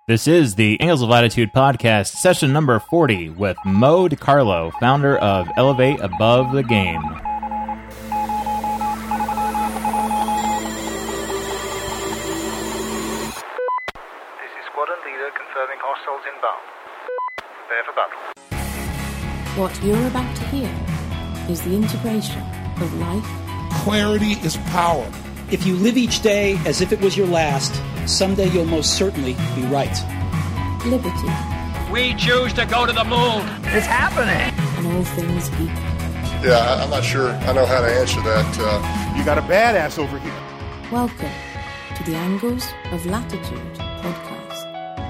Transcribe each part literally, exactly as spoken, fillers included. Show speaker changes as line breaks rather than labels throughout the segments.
This is the Angles of Latitude podcast, session number forty, with Mo DiCarlo, founder of Elevate Above the Game.
This is Squadron Leader confirming hostiles inbound. Prepare for battle.
What you're about to hear is the integration of life.
Clarity is power.
If you live each day as if it was your last, someday you'll most certainly be right.
Liberty.
We choose to go to the moon.
It's happening!
And all things equal.
Yeah, I, I'm not sure I know how to answer that. Uh...
You got a badass over here.
Welcome to the Angles of Latitude podcast.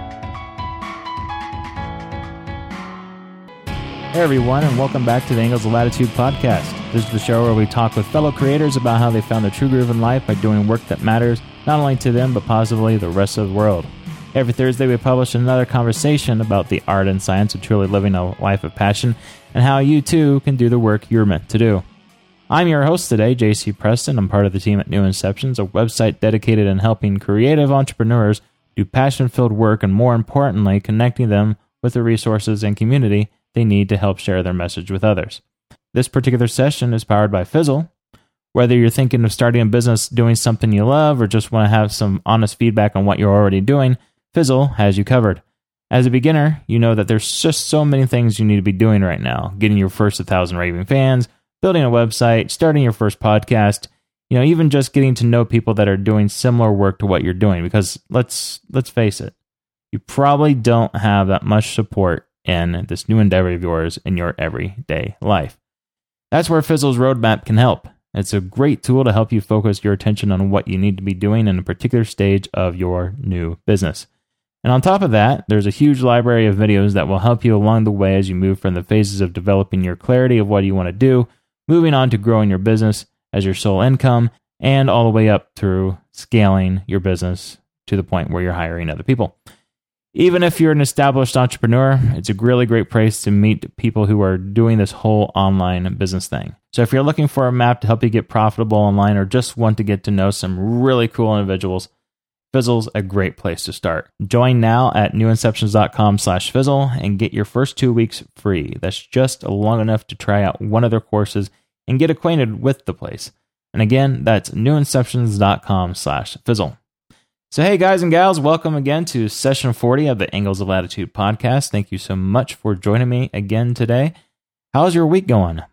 Hey everyone, and welcome back to the Angles of Latitude podcast. This is the show where we talk with fellow creators about how they found their true groove in life by doing work that matters, not only to them, but positively the rest of the world. Every Thursday we publish another conversation about the art and science of truly living a life of passion, and how you too can do the work you're meant to do. I'm your host today, J C Preston. I'm part of the team at New Inceptions, a website dedicated in helping creative entrepreneurs do passion-filled work, and more importantly, connecting them with the resources and community they need to help share their message with others. This particular session is powered by Fizzle. Whether you're thinking of starting a business doing something you love or just want to have some honest feedback on what you're already doing, Fizzle has you covered. As a beginner, you know that there's just so many things you need to be doing right now. Getting your first one thousand raving fans, building a website, starting your first podcast, you know, even just getting to know people that are doing similar work to what you're doing. Because let's let's face it, you probably don't have that much support in this new endeavor of yours in your everyday life. That's where Fizzle's roadmap can help. It's a great tool to help you focus your attention on what you need to be doing in a particular stage of your new business. And on top of that, there's a huge library of videos that will help you along the way as you move from the phases of developing your clarity of what you want to do, moving on to growing your business as your sole income, and all the way up through scaling your business to the point where you're hiring other people. Even if you're an established entrepreneur, it's a really great place to meet people who are doing this whole online business thing. So if you're looking for a map to help you get profitable online, or just want to get to know some really cool individuals, Fizzle's a great place to start. Join now at newinceptions.com slash Fizzle and get your first two weeks free. That's just long enough to try out one of their courses and get acquainted with the place. And again, that's newinceptions.com slash Fizzle. So hey guys and gals, welcome again to session forty of the Angles of Latitude podcast. Thank you so much for joining me again today. How's your week going?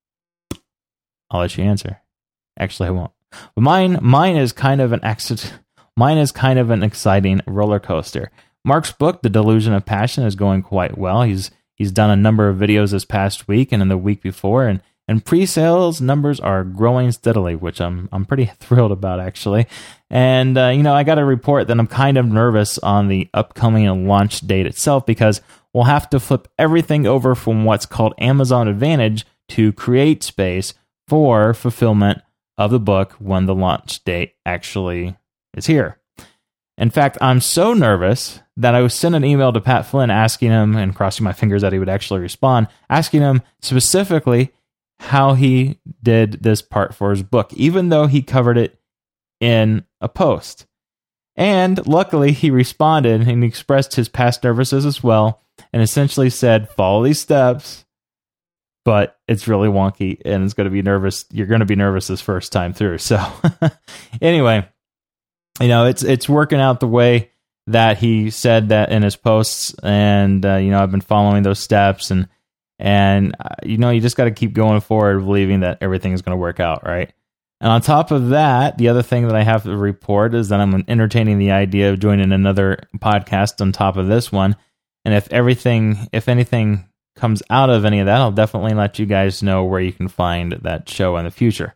I'll let you answer. Actually, I won't. But mine, mine is kind of an accident. Mine is kind of an exciting roller coaster. Mark's book, The Delusion of Passion, is going quite well. He's he's done a number of videos this past week and in the week before, and and pre-sales numbers are growing steadily, which I'm I'm pretty thrilled about, actually. And, uh, you know, I got to report that I'm kind of nervous on the upcoming launch date itself, because we'll have to flip everything over from what's called Amazon Advantage to CreateSpace for fulfillment of the book when the launch date actually is here. In fact, I'm so nervous that I sent an email to Pat Flynn asking him, and crossing my fingers that he would actually respond, asking him specifically how he did this part for his book, even though he covered it in a post. And luckily, he responded and expressed his past nervousness as well, and essentially said, follow these steps, but it's really wonky, and it's going to be nervous. You're going to be nervous this first time through. So anyway, you know, it's it's working out the way that he said that in his posts, and uh, you know, I've been following those steps, and And, uh, you know, you just got to keep going forward, believing that everything is going to work out, right? And on top of that, the other thing that I have to report is that I'm entertaining the idea of joining another podcast on top of this one. And if everything, if anything comes out of any of that, I'll definitely let you guys know where you can find that show in the future.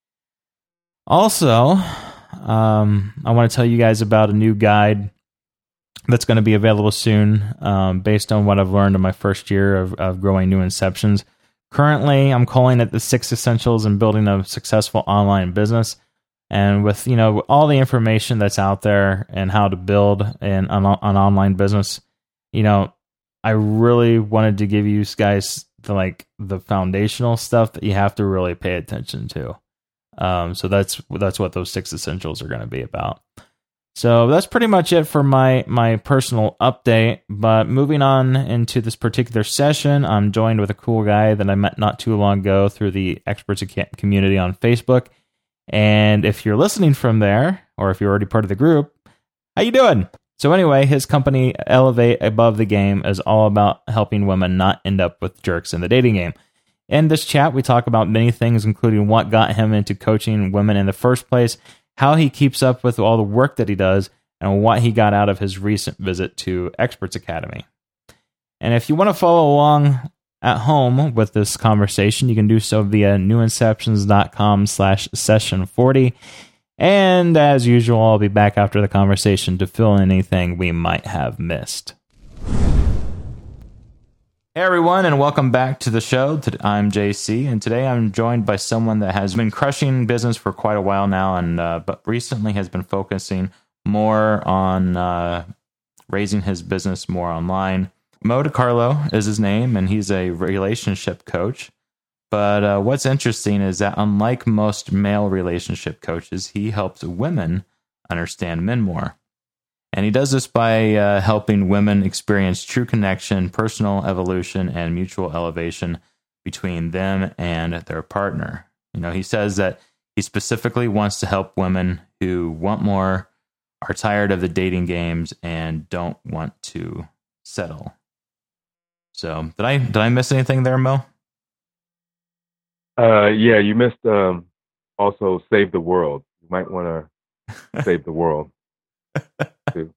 Also, um, I want to tell you guys about a new guide that's going to be available soon, um, based on what I've learned in my first year of, of growing New Inceptions. Currently, I'm calling it the six essentials in building a successful online business. And with, you know, all the information that's out there and how to build an, an, an online business, you know, I really wanted to give you guys the, like the foundational stuff that you have to really pay attention to. Um, so that's that's what those six essentials are going to be about. So that's pretty much it for my, my personal update. But moving on into this particular session, I'm joined with a cool guy that I met not too long ago through the Experts community on Facebook. And if you're listening from there, or if you're already part of the group, how you doing? So anyway, his company, Elevate Above the Game, is all about helping women not end up with jerks in the dating game. In this chat, we talk about many things, including what got him into coaching women in the first place, how he keeps up with all the work that he does, and what he got out of his recent visit to Experts Academy. And if you want to follow along at home with this conversation, you can do so via newinceptions.com slash session 40. And as usual, I'll be back after the conversation to fill in anything we might have missed. Hey everyone, and welcome back to the show. I'm J C, and today I'm joined by someone that has been crushing business for quite a while now, and uh, but recently has been focusing more on uh, raising his business more online. Mo DiCarlo is his name, and he's a relationship coach. But uh, what's interesting is that unlike most male relationship coaches, he helps women understand men more. And he does this by uh, helping women experience true connection, personal evolution, and mutual elevation between them and their partner. You know, he says that he specifically wants to help women who want more, are tired of the dating games, and don't want to settle. So, did I did I miss anything there, Mo?
Uh, yeah, you missed um, also Save the World. You might want to save the world. Too.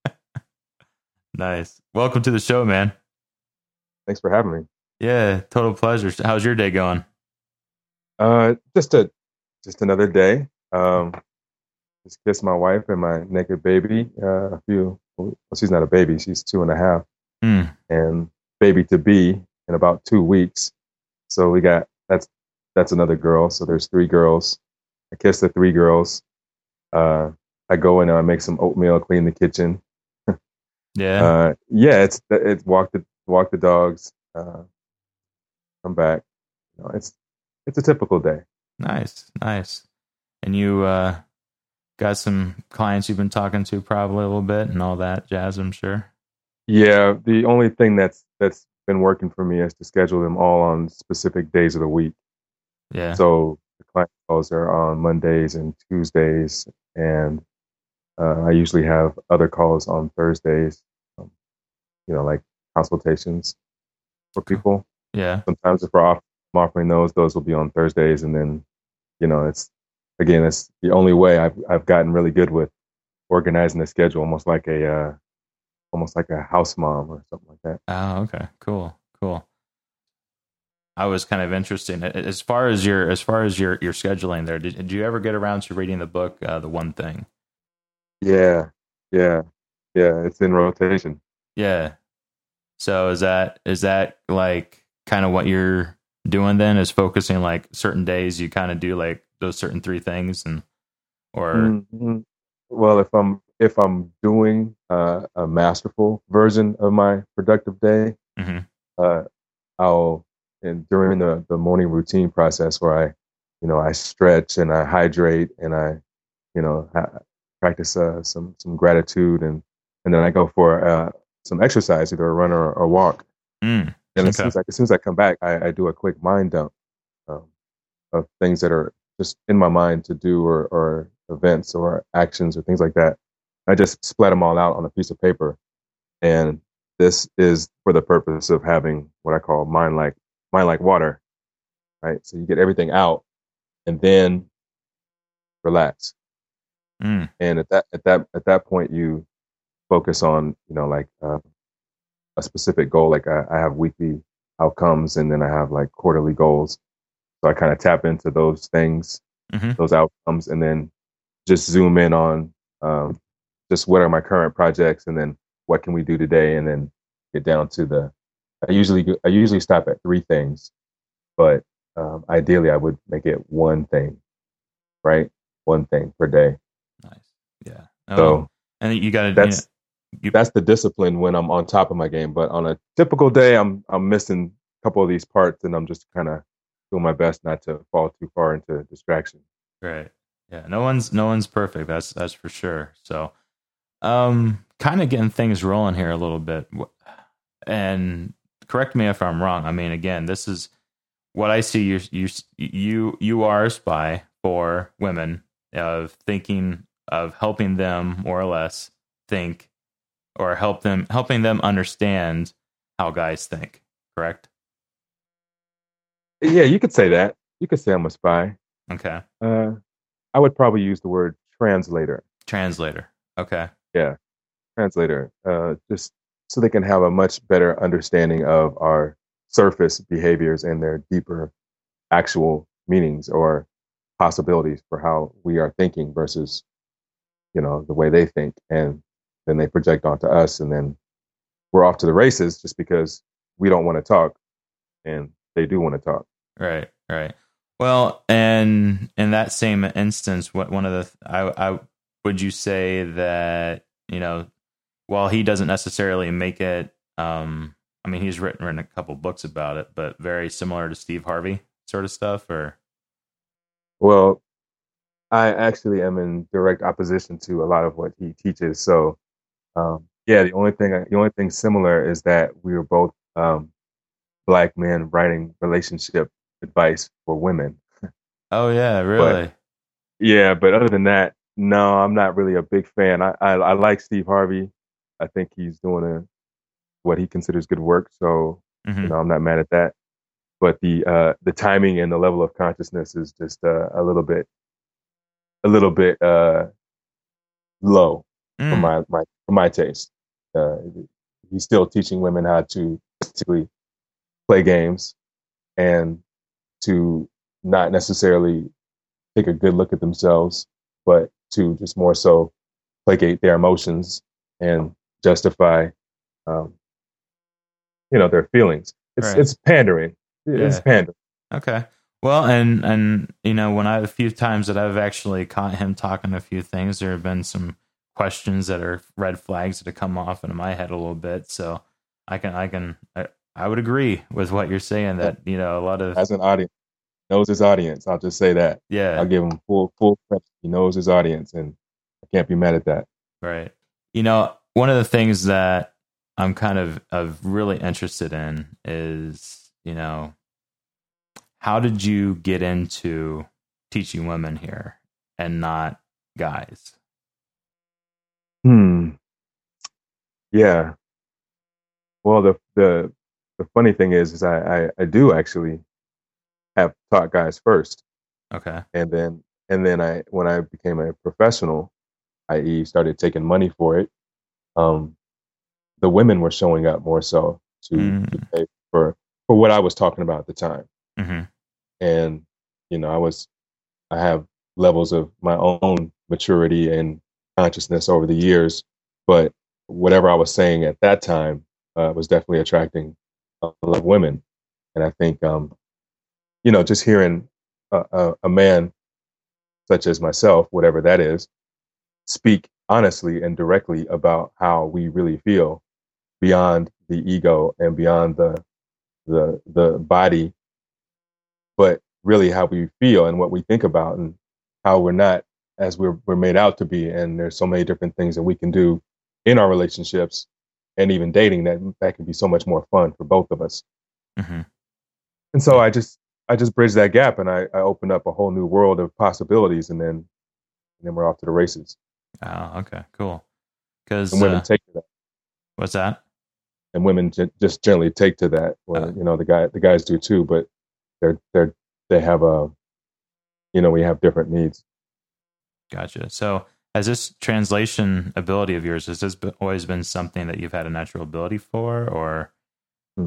Nice. Welcome to the show, man.
Thanks for having me.
Yeah, total pleasure. How's your day going?
Uh, just a just another day. Um, just kissed my wife and my naked baby. Uh, a few. Well, she's not a baby. She's two and a half,
mm.
and baby to be in about two weeks. So we got that's that's another girl. So there's three girls. I kissed the three girls. Uh, I go in and I make some oatmeal, clean the kitchen.
Yeah,
uh, yeah. It's it's walk the walk the dogs. Uh, come back. You know, it's it's a typical day.
Nice, nice. And you uh, got some clients you've been talking to probably a little bit and all that jazz, I'm sure.
Yeah, the only thing that's that's been working for me is to schedule them all on specific days of the week.
Yeah.
So the client calls are on Mondays and Tuesdays, and uh, I usually have other calls on Thursdays. Um, you know, like consultations for people.
Yeah.
Sometimes if we're off, I'm offering those, those will be on Thursdays, and then, you know, it's again, it's the only way I've I've gotten really good with organizing the schedule, almost like a uh, almost like a house mom or something like that.
Oh, okay, cool, cool. I was kind of interested as far as your as far as your your scheduling there. Did, did you ever get around to reading the book, uh, The One Thing?
Yeah, yeah, yeah. It's in rotation.
Yeah. So is that is that like kind of what you're doing then? Is focusing like certain days you kind of do like those certain three things, and or
mm-hmm. Well, if I'm if I'm doing uh, a masterful version of my productive day,
mm-hmm.
uh, I'll and during the, the morning routine process where I, you know, I stretch and I hydrate and I, you know, ha- practice uh, some some gratitude and and then I go for uh, some exercise, either a run or a walk.
Mm,
and
okay.
as soon as, I, as soon as I come back, I, I do a quick mind dump um, of things that are just in my mind to do, or, or events or actions or things like that. I just splat them all out on a piece of paper, and this is for the purpose of having what I call mind like mind like water, right? So you get everything out, and then relax.
Mm.
And at that at that at that point, you focus on, you know, like uh, a specific goal. Like I, I have weekly outcomes, and then I have like quarterly goals. So I kind of tap into those things,
mm-hmm.
those outcomes, and then just zoom in on um, just what are my current projects, and then what can we do today, and then get down to the. I usually I usually stop at three things, but um, ideally I would make it one thing, right? One thing per day.
Nice. Yeah. Oh,
so
and you got to.
That's
you know, you,
that's the discipline when I'm on top of my game. But on a typical day, I'm I'm missing a couple of these parts, and I'm just kind of doing my best not to fall too far into distraction.
Right. Yeah. No one's no one's perfect. That's that's for sure. So um, kind of getting things rolling here a little bit, and correct me if I'm wrong. I mean, again, this is what I see. You you you you are a spy for women, of thinking of helping them more or less think, or help them helping them understand how guys think. Correct?
Yeah, you could say that. You could say I'm a spy.
Okay.
Uh, I would probably use the word translator.
Translator. Okay.
Yeah, translator. Uh, just so they can have a much better understanding of our surface behaviors and their deeper actual meanings or possibilities for how we are thinking versus, you know, the way they think. And then they project onto us, and then we're off to the races just because we don't want to talk and they do want to talk.
Right, right. Well, and in that same instance, what one of the I, I would you say that, you know, while he doesn't necessarily make it, um, I mean, he's written, written a couple books about it, but very similar to Steve Harvey sort of stuff, or?
Well, I actually am in direct opposition to a lot of what he teaches. So, um, yeah, the only thing, the only thing similar is that we were both um, black men writing relationship advice for women.
Oh yeah, really?
But, yeah, but other than that, no, I'm not really a big fan. I, I, I like Steve Harvey. I think he's doing a, what he considers good work. So,
mm-hmm.
you know, I'm not mad at that. But the uh, the timing and the level of consciousness is just uh, a little bit, a little bit uh, low
mm.
for my, my for my taste. Uh, he's still teaching women how to basically play games and to not necessarily take a good look at themselves, but to just more so placate their emotions and justify, um, you know, their feelings. It's
right.
it's pandering. It's
yeah.
pandering.
Okay. Well, and and you know, when I a few times that I've actually caught him talking a few things, there have been some questions that are red flags that have come off into my head a little bit. So I can I can I, I would agree with what you're saying, that, you know, a lot of,
as an audience, knows his audience. I'll just say that.
Yeah.
I'll give him full full credit. He knows his audience, and I can't be mad at that.
Right. You know, one of the things that I'm kind of, of really interested in is, you know, how did you get into teaching women here and not guys?
Hmm. Yeah. Well, the the the funny thing is, is I, I, I do actually have taught guys first.
Okay.
And then and then I when I became a professional, that is started taking money for it, um, the women were showing up more so to, mm. to pay for for what I was talking about at the time.
Mm-hmm.
And you know, I was I have levels of my own maturity and consciousness over the years, but whatever I was saying at that time uh, was definitely attracting a lot of women. And I think, um, you know, just hearing a, a, a man such as myself, whatever that is, speak honestly and directly about how we really feel beyond the ego and beyond the the the body, but really how we feel and what we think about and how we're not as we're we're made out to be. And there's so many different things that we can do in our relationships and even dating that that can be so much more fun for both of us.
Mm-hmm.
And so I just I just bridged that gap, and I, I opened up a whole new world of possibilities, and then and then we're off to the races.
Oh, okay, cool. Because
women
uh,
take to that.
What's that?
And women j- just generally take to that. Well, uh, you know, the guy the guys do too, but they're they're they have a, you know, we have different needs.
Gotcha. So has this translation ability of yours, has this always been something that you've had a natural ability for, or?
Hmm.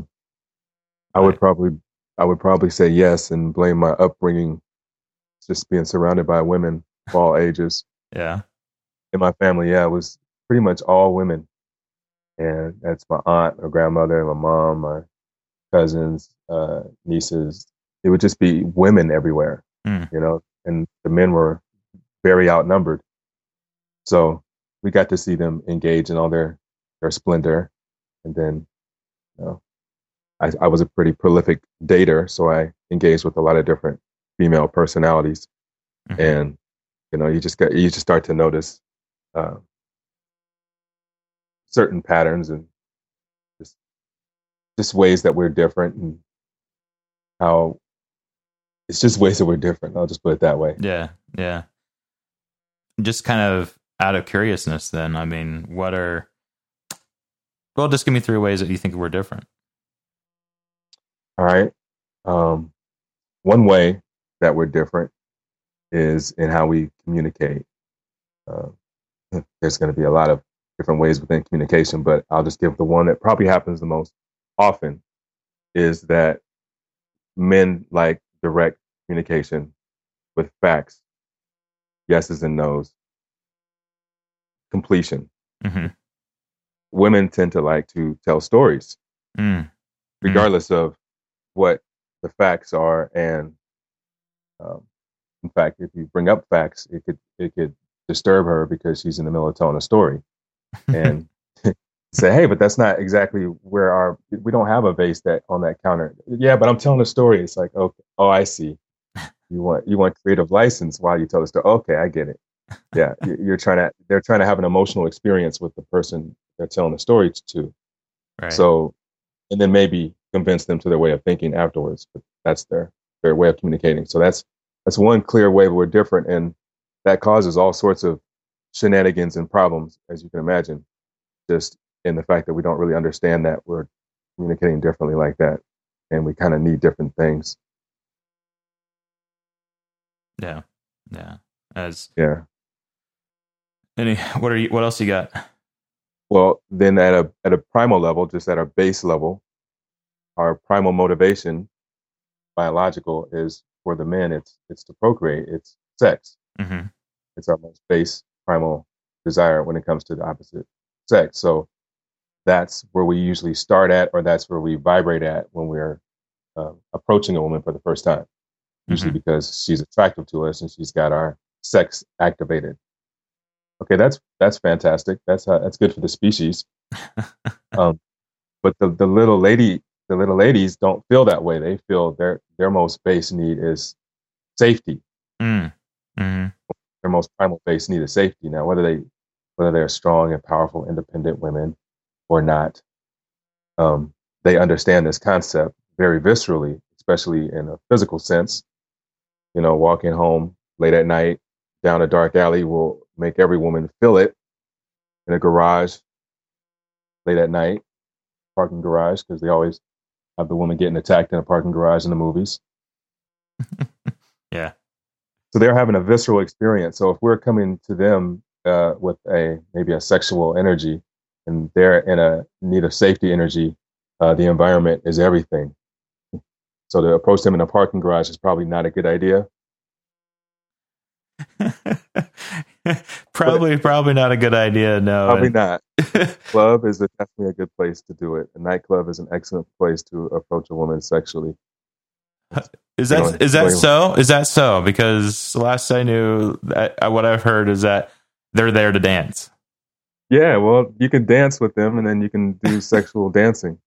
I would probably, I would probably say yes, and blame my upbringing, just being surrounded by women of all ages.
Yeah.
In my family, yeah, it was pretty much all women, and that's my aunt, my grandmother, my mom, my cousins, uh, nieces. It would just be women everywhere,
mm.
you know, and the men were very outnumbered. So we got to see them engage in all their, their splendor. And then, you know, I, I was a pretty prolific dater, so I engaged with a lot of different female personalities. Mm-hmm. And, you know, you just got, you just start to notice uh, certain patterns and just just ways that we're different, and how it's just ways that we're different. I'll just put it that way.
Yeah, yeah. Just kind of out of curiousness, then. I mean, what are well, just give me three ways that you think we're different.
All right. Um, one way that we're different is in how we communicate. Uh, there's going to be a lot of different ways within communication, but I'll just give the one that probably happens the most often is that men like direct communication with facts, yeses and nos, completion.
Mm-hmm.
Women tend to like to tell stories,
mm.
regardless mm. of what the facts are. And um, in fact, if you bring up facts, it could it could disturb her because she's in the middle of telling a story, and say, "Hey, but that's not exactly where our we don't have a vase that on that counter." Yeah, but I'm telling a story. It's like, okay, oh, I see. You want you want creative license while you tell the story. Okay, I get it. Yeah, you're trying to they're trying to have an emotional experience with the person they're telling the story to.
Right.
So, and then maybe convince them to their way of thinking afterwards. But that's their their way of communicating. So that's that's one clear way we're different, and that causes all sorts of shenanigans and problems, as you can imagine, just in the fact that we don't really understand that we're communicating differently like that, and we kind of need different things.
Yeah, yeah. As
yeah.
Any what are you? What else you got?
Well, then at a at a primal level, just at our base level, our primal motivation, biological, is for the men. It's it's to procreate. It's sex.
Mm-hmm.
It's our most base primal desire when it comes to the opposite sex. So that's where we usually start at, or that's where we vibrate at when we're uh, approaching a woman for the first time. Usually mm-hmm. because she's attractive to us and she's got our sex activated. Okay, that's that's fantastic. That's uh, that's good for the species. um, but the, the little lady, the little ladies don't feel that way. They feel their their most base need is safety.
Mm. Mm-hmm.
Their most primal base need is safety. Now, whether they whether they're strong and powerful, independent women or not, um, they understand this concept very viscerally, especially in a physical sense. You know, walking home late at night down a dark alley will make every woman feel it. In a garage late at night, parking garage, because they always have the woman getting attacked in a parking garage in the movies.
Yeah.
So they're having a visceral experience. So if we're coming to them uh, with a maybe a sexual energy, and they're in a need of safety energy, uh, the environment is everything. So to approach them in a parking garage is probably not a good idea.
probably, probably not a good idea. No,
probably not. Club is a, definitely a good place to do it. A nightclub is an excellent place to approach a woman sexually.
Is that know, is that so? Is that so? Because the last I knew, that, what I've heard is that they're there to dance.
Yeah, well, you can dance with them, and then you can do sexual dancing.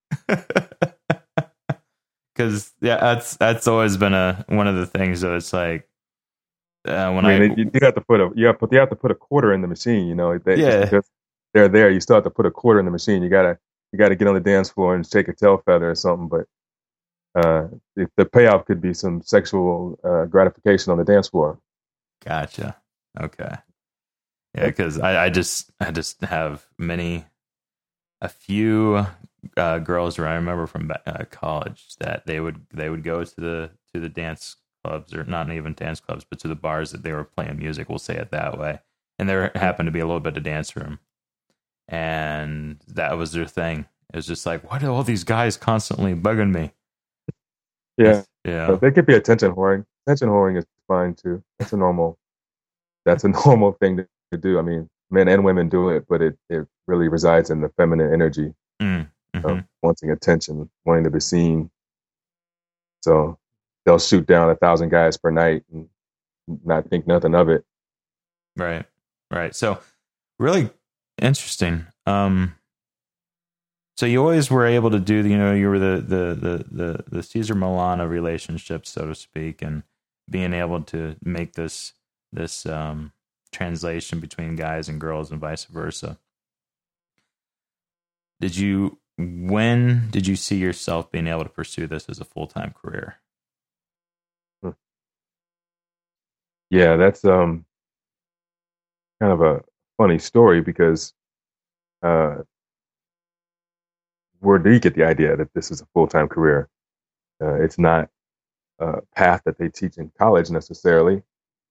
Because yeah, that's that's always been a one of the things that it's like uh, when
I, mean,
I
you, you have to put a you have, you have to put a quarter in the machine. You know, they,
yeah,
just, they're there. You still have to put a quarter in the machine. You gotta you gotta get on the dance floor and shake a tail feather or something. But uh, if the payoff could be some sexual uh, gratification on the dance floor.
Gotcha. Okay. Yeah, because I, I just I just have many, a few uh, girls where I remember from uh, college that they would they would go to the to the dance clubs, or not even dance clubs, but to the bars that they were playing music. We'll say it that way. And there happened to be a little bit of dance room, and that was their thing. It was just like, why do all these guys constantly bugging me?
Yeah,
yeah.
So they could be attention whoring. Attention whoring is fine too. That's a normal. That's a normal thing to. to do. I mean, men and women do it, but it, it really resides in the feminine energy
mm, mm-hmm.
of wanting attention, wanting to be seen. So they'll shoot down a thousand guys per night and not think nothing of it.
Right, right. So really interesting. Um, so you always were able to do, you know, you were the the the the, the Caesar Millan of relationships, so to speak, and being able to make this this um translation between guys and girls and vice versa. did you, when did you see yourself being able to pursue this as a full-time career?
Yeah, that's um kind of a funny story because uh, where do you get the idea that this is a full-time career? Uh, it's not a path that they teach in college necessarily.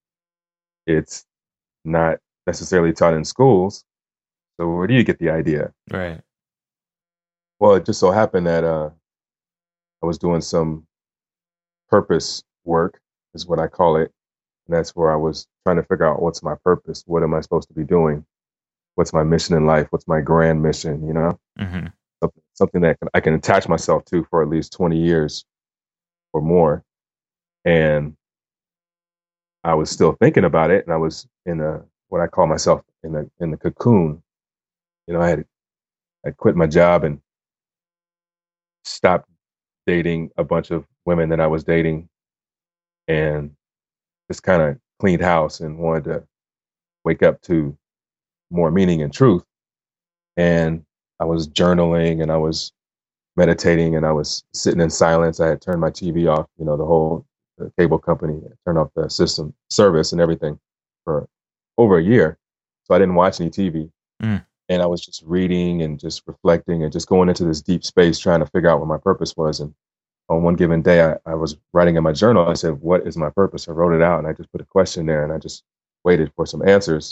It's not necessarily taught in schools. So where do you get the idea?
Right.
Well, it just so happened that uh, I was doing some purpose work, is what I call it. And that's where I was trying to figure out what's my purpose. What am I supposed to be doing? What's my mission in life? What's my grand mission? You know,
Mm-hmm.
something, something that I can attach myself to for at least twenty years or more. And I was still thinking about it. And I was in a, what I call myself in the, in the cocoon. You know, I had, I quit my job and stopped dating a bunch of women that I was dating and just kind of cleaned house and wanted to wake up to more meaning and truth. And I was journaling and I was meditating and I was sitting in silence. I had turned my T V off, you know, the whole the cable company, turned off the system service and everything for over a year. So I didn't watch any T V.
Mm.
And I was just reading and just reflecting and just going into this deep space, trying to figure out what my purpose was. And on one given day, I, I was writing in my journal. I said, what is my purpose? I wrote it out and I just put a question there and I just waited for some answers.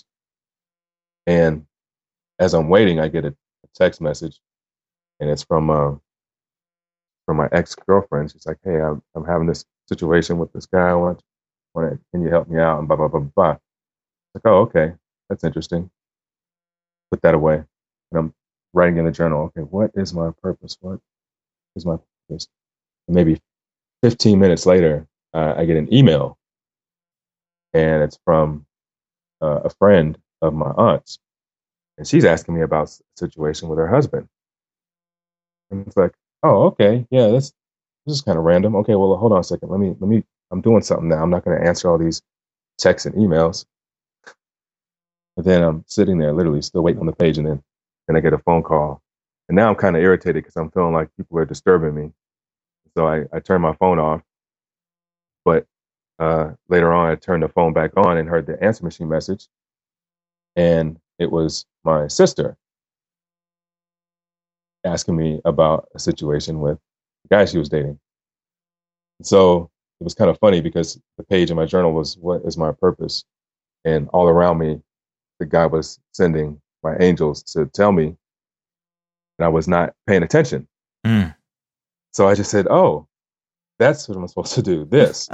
And as I'm waiting, I get a, a text message and it's from, uh, from my ex-girlfriend. She's like, hey, I'm, I'm having this situation with this guy. I want, want to, can you help me out? And blah, blah, blah, blah. Like, oh, okay. That's interesting. Put that away. And I'm writing in the journal, okay, what is my purpose? What is my purpose? And maybe fifteen minutes later, uh, I get an email, and it's from uh, a friend of my aunt's, and she's asking me about a situation with her husband. And it's like, oh, okay, yeah, that's this is kind of random. Okay, well, hold on a second. Let me, let me. I'm doing something now. I'm not going to answer all these texts and emails. And then I'm sitting there, literally still waiting on the page, and then, then I get a phone call, and now I'm kind of irritated because I'm feeling like people are disturbing me. So I, I turned my phone off, but uh, later on I turned the phone back on and heard the answer machine message, and it was my sister asking me about a situation with the guy she was dating. So it was kind of funny because the page in my journal was, what is my purpose? And all around me, the guy was sending my angels to tell me, and I was not paying attention.
Mm.
So I just said, oh, that's what I'm supposed to do, this.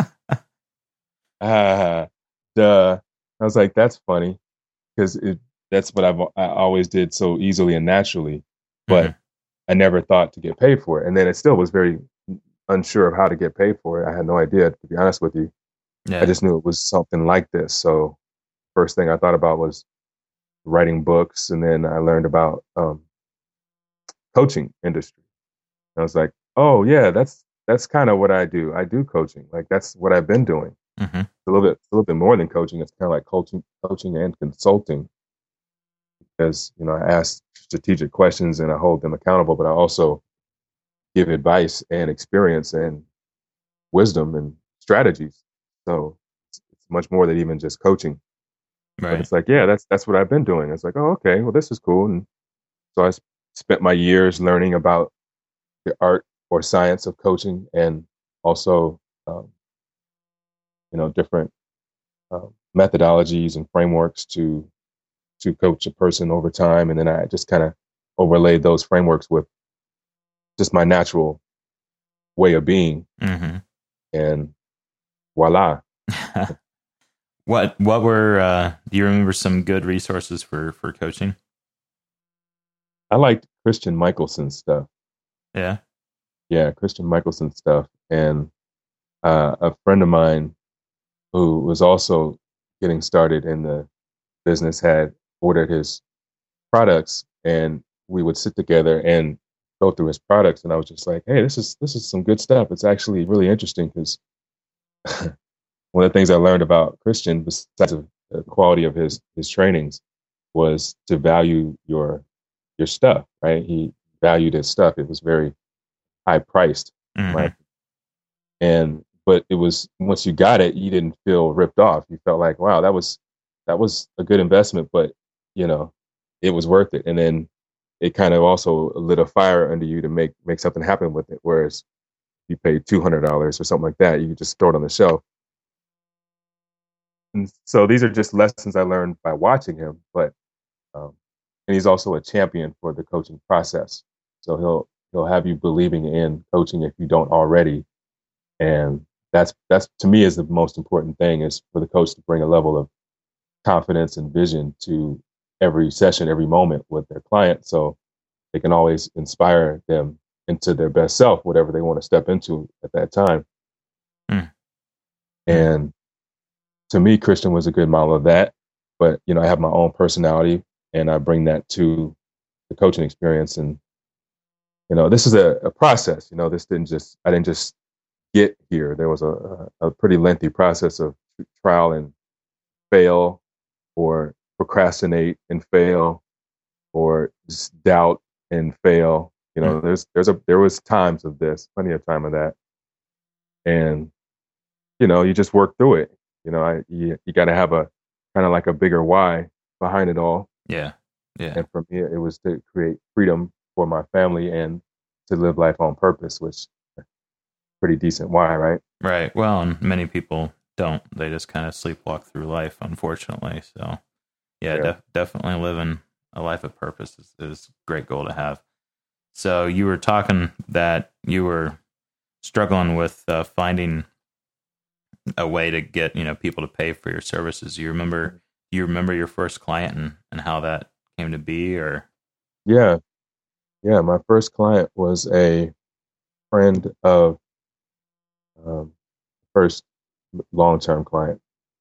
Ah, duh. I was like, that's funny, because that's what I've I always did so easily and naturally, but mm-hmm. I never thought to get paid for it. And then it still was very unsure of how to get paid for it. I had no idea, to be honest with you. Yeah. I just knew it was something like this. So first thing I thought about was writing books, and then I learned about um, coaching industry. And I was like, oh yeah, that's that's kind of what I do. I do coaching. Like that's what I've been doing.
Mm-hmm.
It's a little bit, a little bit more than coaching. It's kind of like coaching, coaching and consulting. Because you know, I ask strategic questions and I hold them accountable, but I also give advice and experience and wisdom and strategies. So it's, it's much more than even just coaching.
Right.
But it's like, yeah, that's that's what I've been doing. It's like, oh, okay, well, this is cool. And so I spent my years learning about the art or science of coaching, and also, um, you know, different uh, methodologies and frameworks to to coach a person over time. And then I just kind of overlaid those frameworks with just my natural way of being,
mm-hmm.
and voila.
What what were uh, do you remember some good resources for for coaching?
I liked Christian Michelson's stuff.
Yeah.
Yeah, Christian Michelson stuff. And uh, a friend of mine who was also getting started in the business had ordered his products, and we would sit together and go through his products. And I was just like, hey, this is this is some good stuff. It's actually really interesting, because one of the things I learned about Christian, besides the quality of his his trainings, was to value your your stuff, right? He valued his stuff. It was very high priced.
Mm-hmm.
Right? And, but it was, once you got it, you didn't feel ripped off. You felt like, wow, that was, that was a good investment, but you know, it was worth it. And then it kind of also lit a fire under you to make, make something happen with it. Whereas you paid two hundred dollars or something like that, you could just throw it on the shelf. And so these are just lessons I learned by watching him, but, um, and he's also a champion for the coaching process. So he'll, he'll have you believing in coaching if you don't already. And that's, that's to me is the most important thing, is for the coach to bring a level of confidence and vision to every session, every moment with their client. So they can always inspire them into their best self, whatever they want to step into at that time.
Mm.
And to me, Christian was a good model of that. But, you know, I have my own personality and I bring that to the coaching experience. And, you know, this is a, a process. You know, this didn't just, I didn't just get here. There was a, a pretty lengthy process of trial and fail, or procrastinate and fail, or just doubt and fail. You know, mm. there's, there's a, there was times of this, plenty of time of that. And, you know, you just work through it. You know, I, you, you got to have a kind of like a bigger why behind it all.
Yeah. Yeah.
And for me, it was to create freedom for my family and to live life on purpose, which pretty decent why, right?
Right. Well, and many people don't. They just kind of sleepwalk through life, unfortunately. So, yeah,
Yeah.
Def- definitely living a life of purpose is, is a great goal to have. So you were talking that you were struggling with uh, finding a way to get, you know, people to pay for your services. You remember, do you remember your first client and, and how that came to be, or?
Yeah. Yeah. My first client was a friend of, um, first long-term client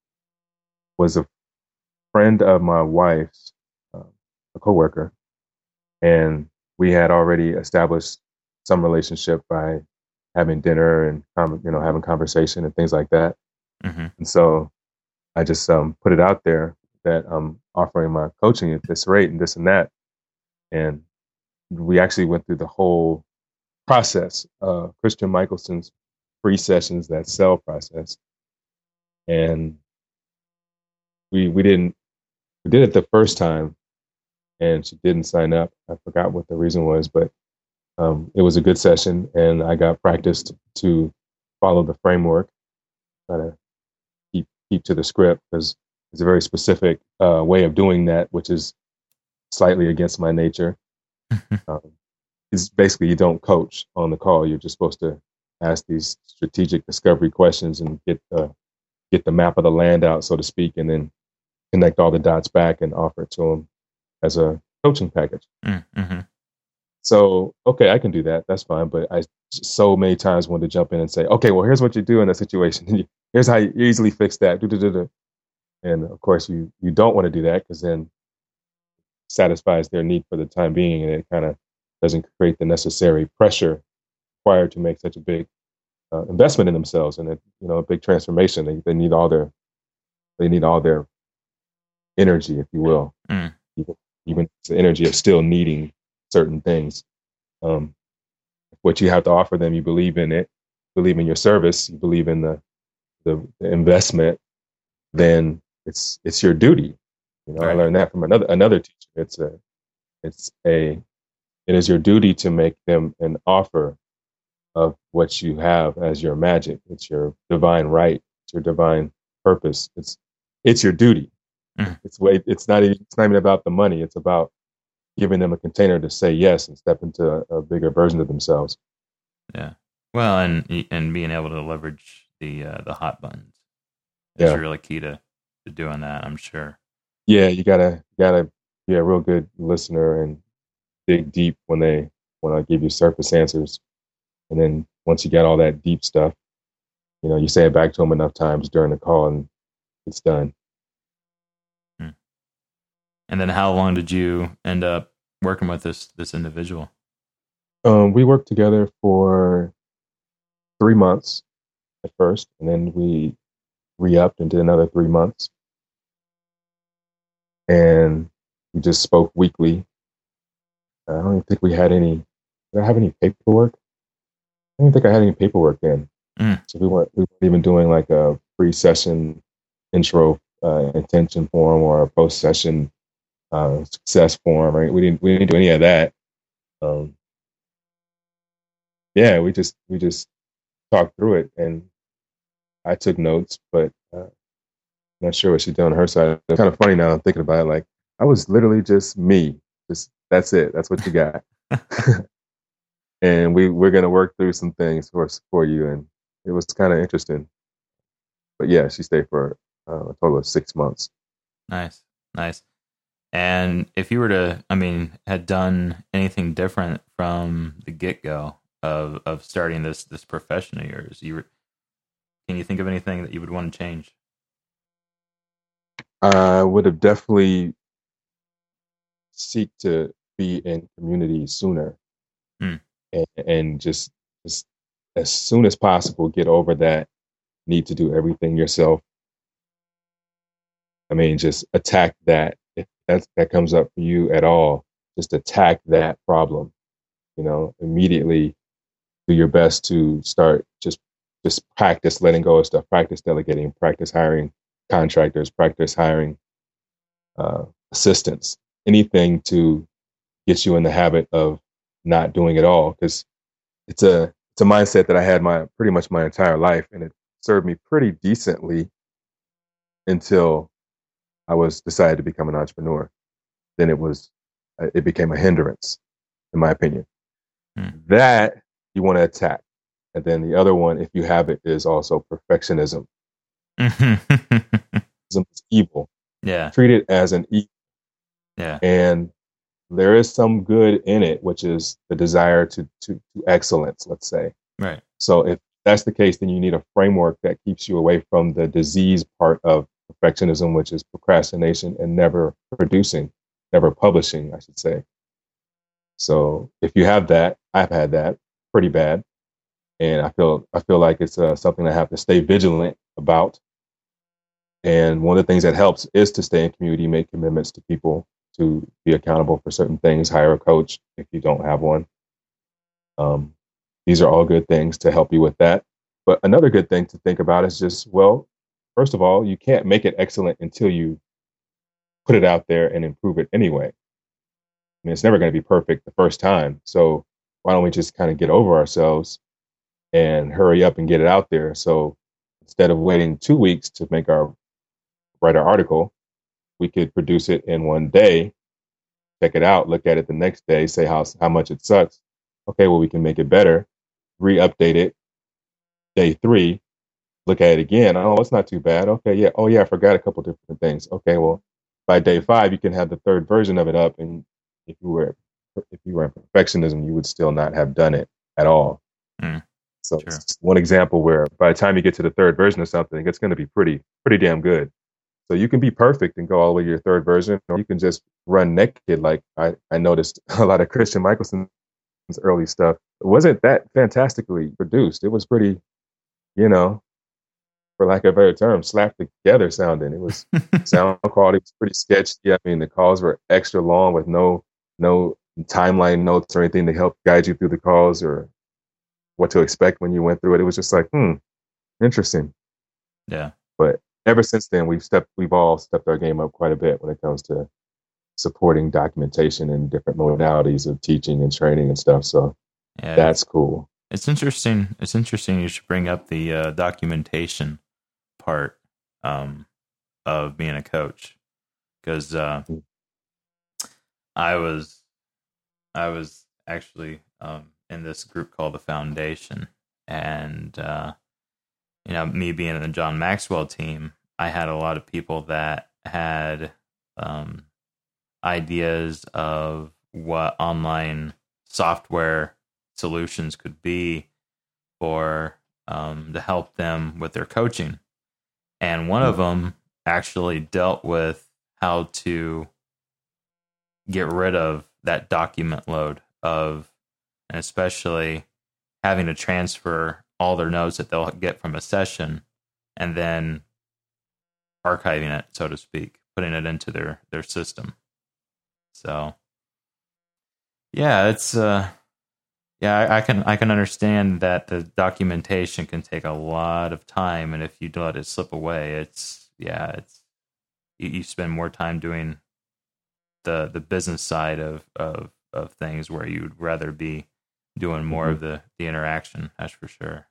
was a friend of my wife's, uh, a coworker. And we had already established some relationship by having dinner and, you know, having conversation and things like that.
Mm-hmm.
And so I just um, put it out there that I'm offering my coaching at this rate and this and that. And we actually went through the whole process, uh, Christian Michelson's free sessions that sell process. And we we didn't, we did it the first time and she didn't sign up. I forgot what the reason was, but um, it was a good session and I got practiced to follow the framework, try to keep, keep to the script, because it's a very specific uh, way of doing that, which is slightly against my nature. um, it's basically, you don't coach on the call. You're just supposed to ask these strategic discovery questions and get the, get the map of the land out, so to speak, and then connect all the dots back and offer it to them as a coaching package.
Mm-hmm.
So, okay, I can do that. That's fine. But I so many times wanted to jump in and say, okay, well, here's what you do in a situation. Here's how you easily fix that. And of course, you, you don't want to do that, because then it satisfies their need for the time being. And it kind of doesn't create the necessary pressure required to make such a big uh, investment in themselves and a, you know, a big transformation. They, they need all their, they need all their energy, if you will,
mm.
even, even the energy of still needing certain things. Um, what you have to offer them, you believe in it, believe in your service, you believe in the, the, the investment, then it's it's your duty. You know,
Right.
I learned that from another another teacher. It's a it's a it is your duty to make them an offer of what you have as your magic. It's your divine right. It's your divine purpose. It's it's your duty.
Mm.
It's way it's not even, it's not even about the money. It's about giving them a container to say yes and step into a, a bigger version of themselves.
Yeah. Well, and and being able to leverage the uh, the hot buttons is
Yeah.
really key to, to doing that, I'm sure.
Yeah, you gotta you gotta be a real good listener and dig deep when they when I give you surface answers. And then once you get all that deep stuff, you know, you say it back to them enough times during the call and it's done.
Hmm. And then how long did you end up working with this this individual?
Um, we worked together for three months at first, and then we re-upped and did another three months. And we just spoke weekly. I don't even think we had any did I have any paperwork? I don't think I had any paperwork then.
Mm.
So we weren't, we weren't even doing like a pre-session intro uh, intention form or a post-session uh, success form. Right? We didn't we didn't do any of that. Um, yeah, we just we just talked through it, and I took notes, but uh, not sure what she did on her side. It's kind of funny now. I'm thinking about it. Like I was literally just me. Just that's it. That's what you got. And we we're gonna work through some things for for you, and it was kind of interesting. But yeah, she stayed for uh, a total of six months.
Nice, nice. And if you were to, I mean, had done anything different from the get go of of starting this this profession of yours, you were, can you think of anything that you would want to change?
I would have definitely seek to be in community sooner,
Hmm.
and, and just just as soon as possible get over that need to do everything yourself. I mean, just attack that. If that that comes up for you at all, just attack that problem. You know, immediately do your best to start just just practice letting go of stuff, practice delegating, practice hiring contractors, practice hiring uh, assistants, anything to get you in the habit of not doing it all. Because it's a it's a mindset that I had my pretty much my entire life, and it served me pretty decently until I was decided to become an entrepreneur. Then it was it became a hindrance, in my opinion.
Hmm.
That you want to attack. And then the other one, if you have it, is also perfectionism. It's evil.
Yeah.
Treat it as an evil.
Yeah.
And there is some good in it, which is the desire to, to, to excellence, let's say.
Right.
So if that's the case, then you need a framework that keeps you away from the disease part of perfectionism, which is procrastination and never producing, never publishing, I should say. So if you have that, I've had that pretty bad. And I feel I feel like it's uh, something I have to stay vigilant about. And one of the things that helps is to stay in community, make commitments to people, to be accountable for certain things, hire a coach if you don't have one. Um, these are all good things to help you with that. But another good thing to think about is just, well, first of all, you can't make it excellent until you put it out there and improve it anyway. I mean, it's never going to be perfect the first time. So why don't we just kind of get over ourselves and hurry up and get it out there? So instead of waiting two weeks to make our write our article, we could produce it in one day, check it out, look at it the next day, say how how much it sucks. Okay, well, we can make it better, re-update it, day three, look at it again. Oh, it's not too bad. Okay, yeah. Oh, yeah, I forgot a couple different things. Okay, well, by day five, you can have the third version of it up. And if you were if you were in perfectionism, you would still not have done it at all.
Mm,
so
sure.
It's one example where by the time you get to the third version of something, it's going to be pretty pretty damn good. So you can be perfect and go all the way to your third version, or you can just run naked. Like I, I noticed a lot of Christian Michelson's early stuff. It wasn't that fantastically produced. It was pretty, you know, for lack of a better term, slapped together sounding. It was sound quality was pretty sketchy. I mean, the calls were extra long with no no timeline notes or anything to help guide you through the calls or what to expect when you went through it. It was just like, hmm, interesting.
Yeah.
But ever since then, we've stepped, we've all stepped our game up quite a bit when it comes to supporting documentation and different modalities of teaching and training and stuff. So
yeah,
that's cool.
It's interesting. It's interesting. You should bring up the uh, documentation part um, of being a coach, because uh, I was, I was actually um, in this group called the Foundation, and uh, you know, me being in the John Maxwell team, I had a lot of people that had um, ideas of what online software solutions could be for um, to help them with their coaching. And one of them actually dealt with how to get rid of that document load of, and especially having to transfer all their notes that they'll get from a session and then archiving it, so to speak, putting it into their, their system. So yeah, it's, uh, Yeah, I, I can I can understand that the documentation can take a lot of time, and if you let it slip away, it's yeah, it's you, you spend more time doing the the business side of of, of things where you'd rather be doing more mm-hmm. of the, the interaction. That's for sure.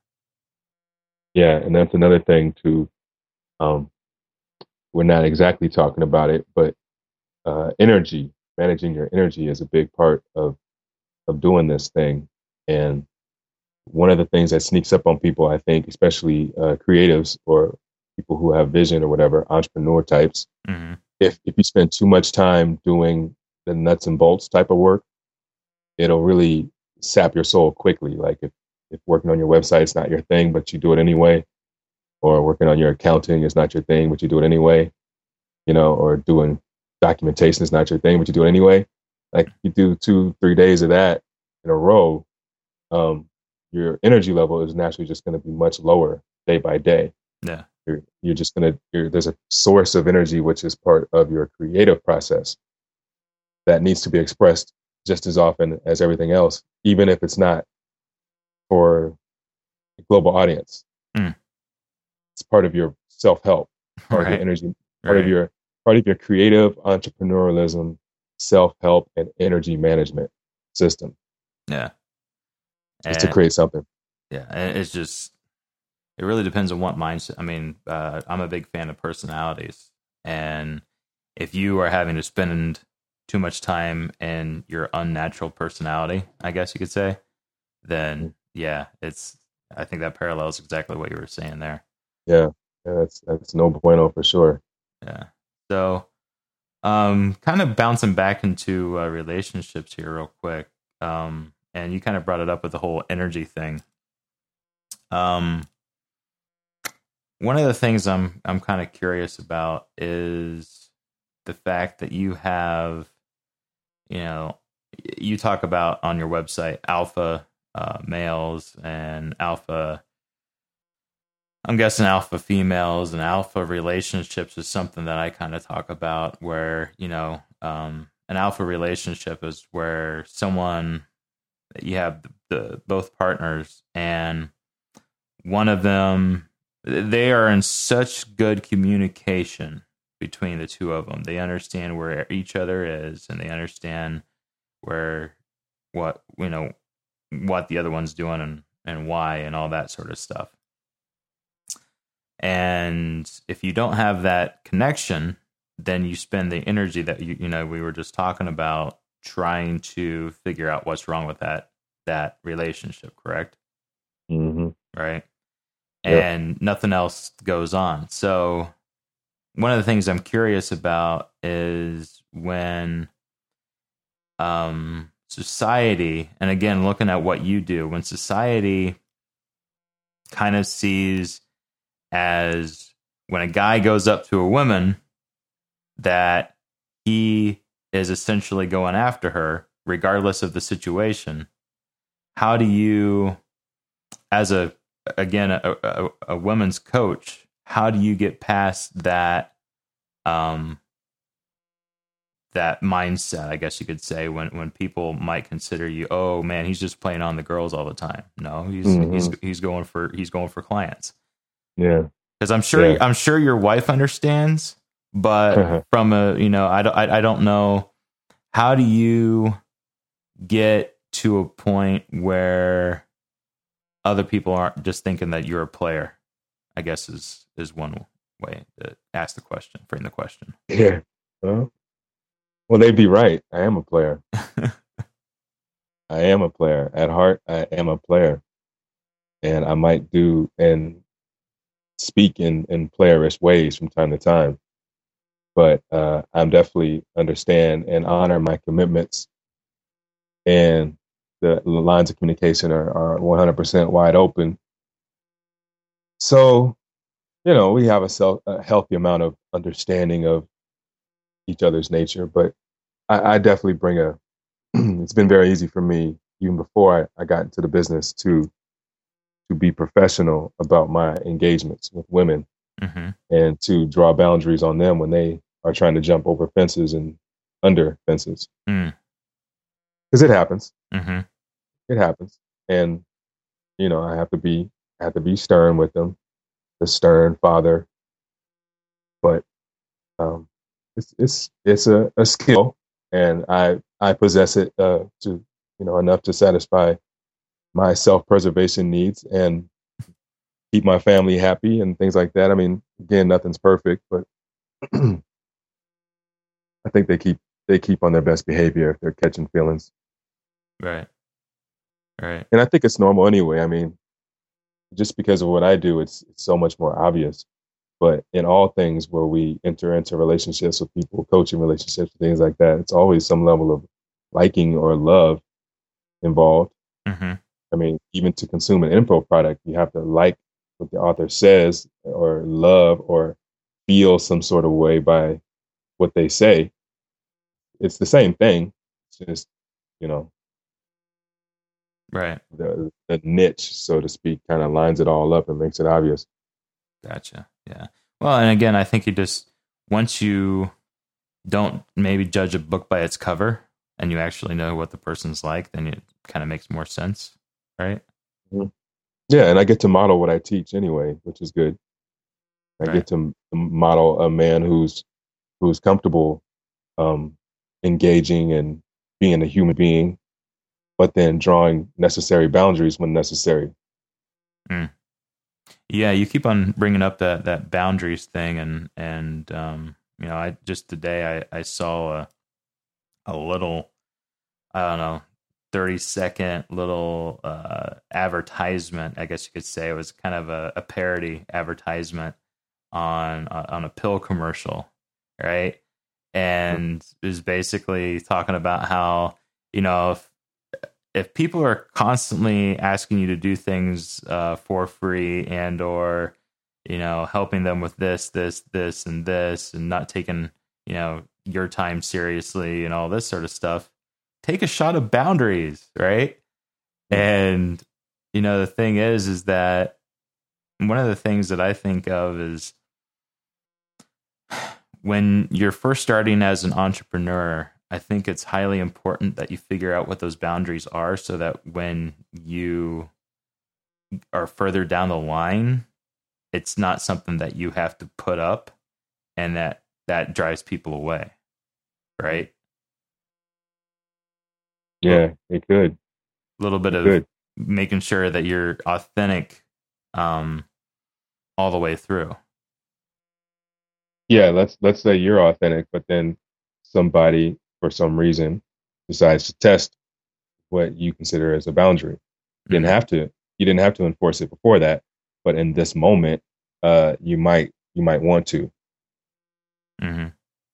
Yeah, and that's another thing too. Um, we're not exactly talking about it, but uh, energy, managing your energy is a big part of of doing this thing. And one of the things that sneaks up on people, I think, especially uh, creatives or people who have vision or whatever, entrepreneur types, mm-hmm. if if you spend too much time doing the nuts and bolts type of work, it'll really sap your soul quickly. Like if, if working on your website is not your thing, but you do it anyway, or working on your accounting is not your thing, but you do it anyway, you know, or doing documentation is not your thing, but you do it anyway. Like you do two, three days of that in a row, um, your energy level is naturally just going to be much lower day by day.
Yeah.
You're, you're just going to, there's a source of energy, which is part of your creative process that needs to be expressed just as often as everything else, even if it's not for a global audience. Mm. It's part of your self-help, part right. of your energy, part right. of your, part of your creative entrepreneurialism, self-help, and energy management system.
Yeah.
Just and, to create something.
Yeah. And it's just, it really depends on what mindset. I mean, uh, I'm a big fan of personalities. And if you are having to spend too much time in your unnatural personality, I guess you could say, then yeah, it's, I think that parallels exactly what you were saying there.
Yeah. Yeah. That's, that's no bueno for sure.
Yeah. So, um, kind of bouncing back into uh, relationships here real quick. Um, and you kind of brought it up with the whole energy thing. Um, one of the things I'm I'm kind of curious about is the fact that you have, you know, you talk about on your website alpha uh, males and alpha. I'm guessing alpha females and alpha relationships is something that I kind of talk about. Where you know, um, an alpha relationship is where someone. You have the, the both partners, and one of them, they are in such good communication between the two of them. They understand where each other is, and they understand where what you know what the other one's doing and and why and all that sort of stuff. And if you don't have that connection, then you spend the energy that you you know we were just talking about trying to figure out what's wrong with that that relationship, correct?
Mm-hmm.
Right. And yep. Nothing else goes on. So one of the things I'm curious about is when um, society, and again, looking at what you do, when society kind of sees as when a guy goes up to a woman that he is essentially going after her, regardless of the situation. How do you, as a, again, a, a, a women's coach, how do you get past that, um, that mindset, I guess you could say, when, when people might consider you, oh man, he's just playing on the girls all the time. No, he's, mm-hmm. he's, he's going for, he's going for clients.
Yeah.
Cause I'm sure, yeah. I'm sure your wife understands, but uh-huh. from a, you know, I don't, I, I don't know, how do you get to a point where other people aren't just thinking that you're a player, I guess is, is one way to ask the question, frame the question.
Yeah. Well, well, they'd be right. I am a player. I am a player. At heart, I am a player. And I might do and speak in, in playerish ways from time to time. But uh, I'm definitely understand and honor my commitments. And the lines of communication are, are one hundred percent wide open. So, you know, we have a, self, a healthy amount of understanding of each other's nature. But I, I definitely bring a, it's been very easy for me, even before I, I got into the business, to to be professional about my engagements with women mm-hmm. and to draw boundaries on them when they are trying to jump over fences and under fences. Mm. Because it happens.
Mm-hmm.
It happens. and you know, I have to be I have to be stern with them, the stern father. But um, it's it's it's a, a skill, and I I possess it uh, to you know enough to satisfy my self preservation needs and keep my family happy and things like that. I mean, again, nothing's perfect, but I think they keep they keep on their best behavior if they're catching feelings.
Right. Right.
And I think it's normal anyway. I mean, just because of what I do, it's, it's so much more obvious. But in all things where we enter into relationships with people, coaching relationships, things like that, it's always some level of liking or love involved.
Mm-hmm.
I mean, even to consume an info product, you have to like what the author says or love or feel some sort of way by what they say. It's the same thing. It's just, you know,
right.
The, the niche, so to speak, kind of lines it all up and makes it obvious.
Gotcha. Yeah. Well, and again, I think you just, once you don't maybe judge a book by its cover and you actually know what the person's like, then it kind of makes more sense, right?
Mm-hmm. Yeah, and I get to model what I teach anyway, which is good. I
right.
get to model a man who's who's comfortable um, engaging and being a human being, but then drawing necessary boundaries when necessary.
Mm. Yeah, you keep on bringing up that, that boundaries thing, and and um, you know, I just today I, I saw a a little, I don't know, thirty second little uh, advertisement. I guess you could say it was kind of a, a parody advertisement on on a pill commercial, right? And it was basically talking about how, you know, if if people are constantly asking you to do things uh, for free and or, you know, helping them with this, this, this, and this, and not taking, you know, your time seriously and all this sort of stuff, take a shot of boundaries, right? And, you know, the thing is, is that one of the things that I think of is when you're first starting as an entrepreneur, I think it's highly important that you figure out what those boundaries are so that when you are further down the line, it's not something that you have to put up and that that drives people away, right?
Yeah, it could.
A little bit
it
of
could.
making sure that you're authentic um, all the way through.
Yeah, let's let's say you're authentic, but then somebody, for some reason, decides to test what you consider as a boundary. You didn't have to. You didn't have to enforce it before that, but in this moment, uh, you might you might want to.
Mm-hmm.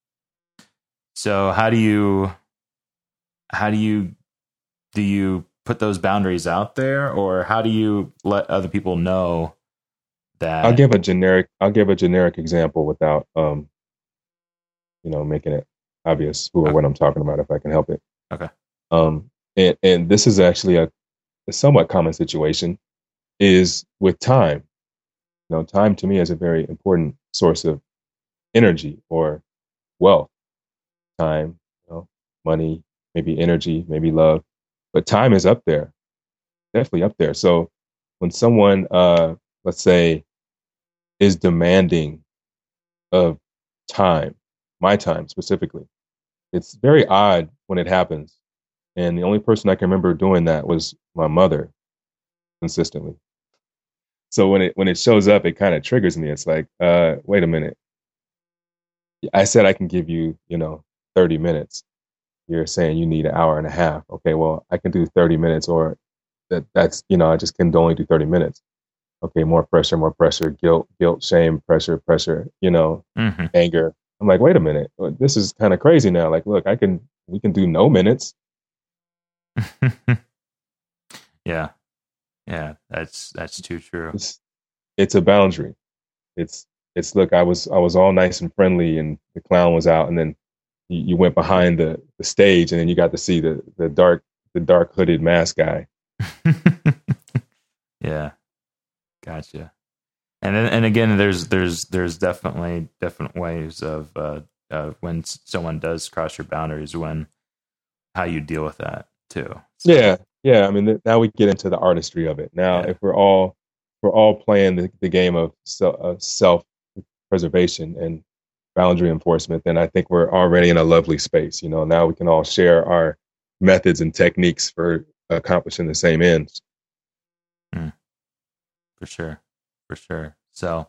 So how do you how do you do you put those boundaries out there, or how do you let other people know that?
I'll give a generic. I'll give a generic example without, um, you know, making it obvious who or
okay.
what I'm talking about, if I can help it.
Okay.
Um, and and this is actually a, a somewhat common situation, is with time. You know, time to me is a very important source of energy or wealth. Time, you know, money, maybe energy, maybe love, but time is up there, definitely up there. So when someone, uh, let's say, is demanding of time, my time specifically, it's very odd when it happens. And the only person I can remember doing that was my mother consistently. So when it when it shows up, it kind of triggers me. It's like, uh, wait a minute. I said I can give you, you know, thirty minutes. You're saying you need an hour and a half. Okay, well, I can do thirty minutes, or that that's, you know, I just can only do thirty minutes. Okay, more pressure, more pressure, guilt, guilt, shame, pressure, pressure, you know,
mm-hmm.
anger. I'm like, wait a minute, this is kind of crazy now. Like, look, I can, we can do no minutes.
yeah. Yeah, that's, that's too true.
It's, it's a boundary. It's, it's, look, I was, I was all nice and friendly and the clown was out, and then you, you went behind the, the stage and then you got to see the, the dark, the dark hooded mask guy.
Yeah. Gotcha. And then, and again, there's there's there's definitely different ways of uh, uh, when someone does cross your boundaries, when how you deal with that too. So.
Yeah, yeah, I mean, th- now we get into the artistry of it. Now,
Yeah.
if we're all we're all playing the, the game of se- uh, self preservation and boundary enforcement, then I think we're already in a lovely space. You know, now we can all share our methods and techniques for accomplishing the same ends.
Mm, for sure, for sure. So,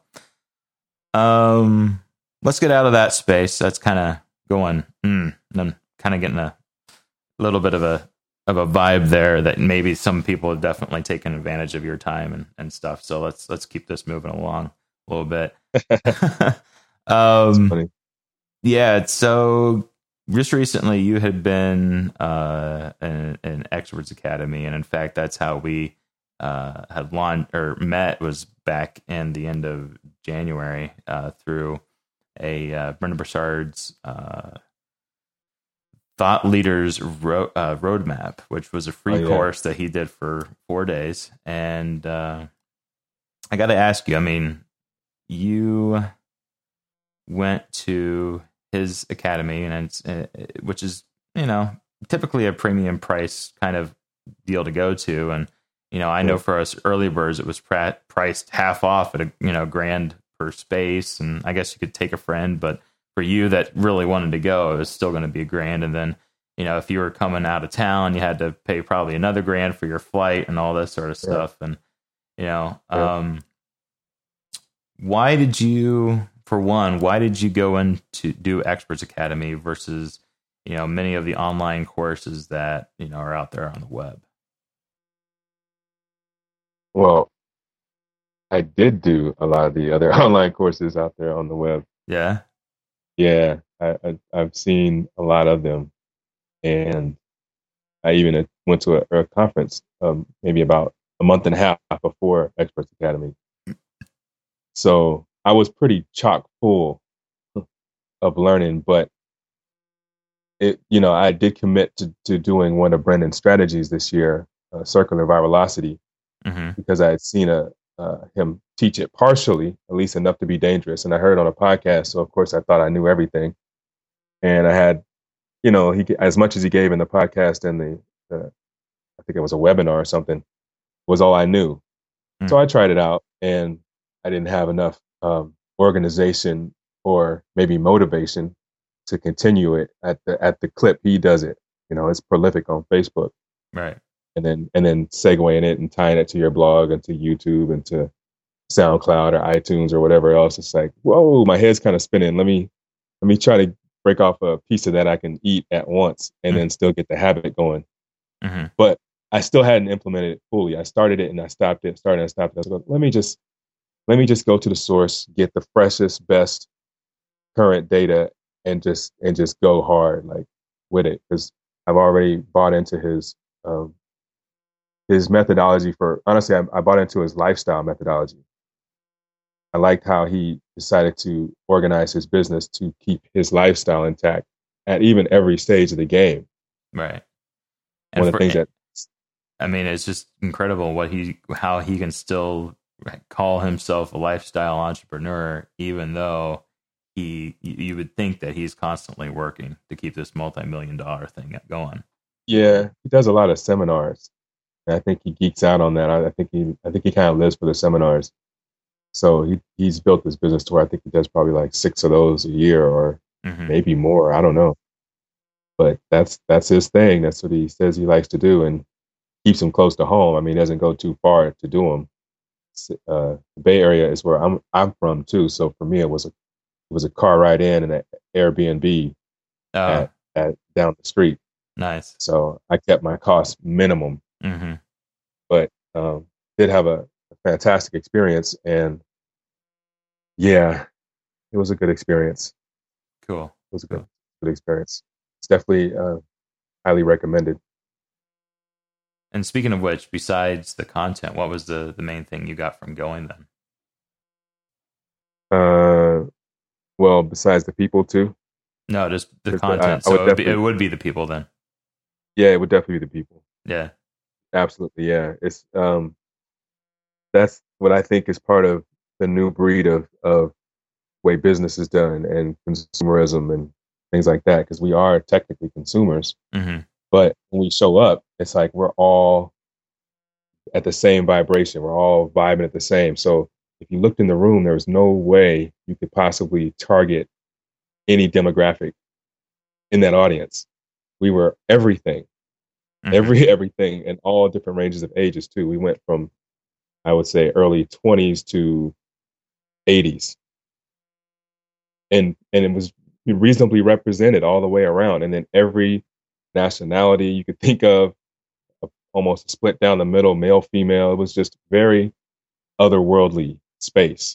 um, let's get out of that space. That's kind of going. Mm, I'm kind of getting a little bit of a of a vibe there that maybe some people have definitely taken advantage of your time and, and stuff. So let's let's keep this moving along a little bit. um, yeah. So just recently, you had been uh, in, in Experts Academy, and in fact, that's how we uh, had launched or met. Was back in the end of January uh, through a uh, Brendan Broussard's uh, Thought Leaders Ro- uh, Roadmap, which was a free
oh, yeah.
course that he did for four days. And uh, I got to ask you, I mean, you went to his academy, and it's, uh, which is, you know, typically a premium price kind of deal to go to. And, you know, I know for us early birds, it was pra- priced half off at a, you know, grand per space. And I guess you could take a friend, but for you that really wanted to go, it was still going to be a grand. And then, you know, if you were coming out of town, you had to pay probably another grand for your flight and all this sort of stuff. Yeah. And, you know, yeah. um, why did you, for one, why did you go in to do Experts Academy versus, you know, many of the online courses that, you know, are out there on the web?
Well, I did do a lot of the other online courses out there on the web.
Yeah.
Yeah, I, I, I've seen a lot of them, and I even went to a, a conference um, maybe about a month and a half before Experts Academy. So I was pretty chock full of learning, but it, you know, I did commit to, to doing one of Brendan's strategies this year, uh, circular virality, mm-hmm. because I had seen a uh, him teach it partially, at least enough to be dangerous. And I heard it on a podcast. So of course I thought I knew everything. And I had, you know, he, as much as he gave in the podcast and the, the I think it was a webinar or something, was all I knew. Mm. So I tried it out, and I didn't have enough um, organization or maybe motivation to continue it at the, at the clip he does it. You know, it's prolific on Facebook.
Right.
And then, and then segueing it and tying it to your blog and to YouTube and to SoundCloud or iTunes or whatever else. It's like, whoa, my head's kind of spinning. Let me, let me try to break off a piece of that I can eat at once and mm-hmm. then still get the habit going. Mm-hmm. But I still hadn't implemented it fully. I started it and I stopped it, started and I stopped it. I was like, let me just, let me just go to the source, get the freshest, best current data and just, and just go hard like with it. Cause I've already bought into his, um, his methodology for, honestly, I, I bought into his lifestyle methodology. I liked how he decided to organize his business to keep his lifestyle intact at even every stage of the game.
Right.
And One of the things that,
I mean, it's just incredible what he, how he can still call himself a lifestyle entrepreneur, even though he, you would think that he's constantly working to keep this multi-million dollar thing going.
Yeah. He does a lot of seminars. I think he geeks out on that. I, I think he, I think he kind of lives for the seminars. So he he's built this business to where I think he does probably like six of those a year, or mm-hmm. maybe more. I don't know, but that's that's his thing. That's what he says he likes to do, and keeps him close to home. I mean, he doesn't go too far to do them. Uh, the Bay Area is where I'm I'm from too. So for me, it was a it was a car ride in and an Airbnb oh. at, at down the street.
Nice.
So I kept my costs minimum. Mm-hmm. But um, did have a, a fantastic experience, and yeah, it was a good experience.
Cool.
It was a good, good experience. It's definitely uh, highly recommended.
And speaking of which, besides the content, what was the, the main thing you got from going then?
Uh, well, besides the people too.
No, just the content. I, I so would it, would be, it would be the people then.
Yeah, it would definitely be the people.
Yeah.
Absolutely, yeah. It's um, that's what I think is part of the new breed of of way business is done and consumerism and things like that. Because we are technically consumers, mm-hmm. but when we show up it's like we're all at the same vibration. We're all vibing at the same. So if you looked in the room, there was no way you could possibly target any demographic in that audience. We were everything, mm-hmm. every everything, and all different ranges of ages too. We went from, I would say, early twenties to eighties, and and it was reasonably represented all the way around. And then every nationality you could think of, almost split down the middle, male, female. It was just very otherworldly space.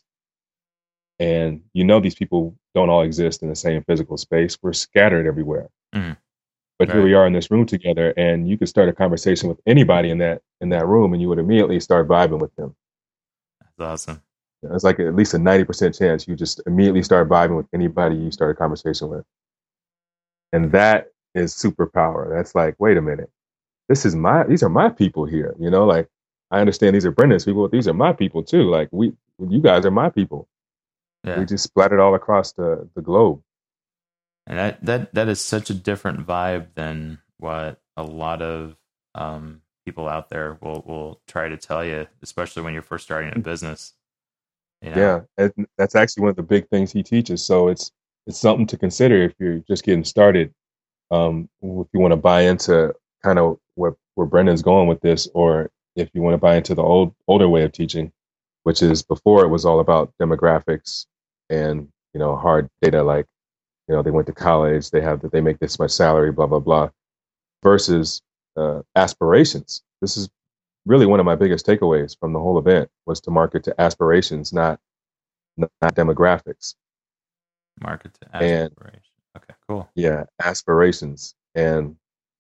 And you know, these people don't all exist in the same physical space. We're scattered everywhere. Mm. But right. Here we are in this room together, and you could start a conversation with anybody in that in that room, and you would immediately start vibing with them.
That's awesome.
You know, it's like at least a ninety percent chance you just immediately start vibing with anybody you start a conversation with. And that is superpower. That's like, wait a minute. This is my, these are my people here. You know, like, I understand these are Brendan's people, but these are my people too. Like, we, you guys are my people. Yeah. We just splattered all across the, the globe.
And that, that, that is such a different vibe than what a lot of um, people out there will, will try to tell you, especially when you're first starting a business. You know?
Yeah. And that's actually one of the big things he teaches. So it's, it's something to consider if you're just getting started. Um, if you want to buy into kind of where, where Brendan's going with this, or if you want to buy into the old older way of teaching, which is before it was all about demographics and, you know, hard data, like, you know, they went to college, they have that they make this much salary, blah, blah, blah, versus uh, aspirations. This is really one of my biggest takeaways from the whole event, was to market to aspirations, not not demographics.
Market to aspirations. Okay, cool.
Yeah, aspirations. And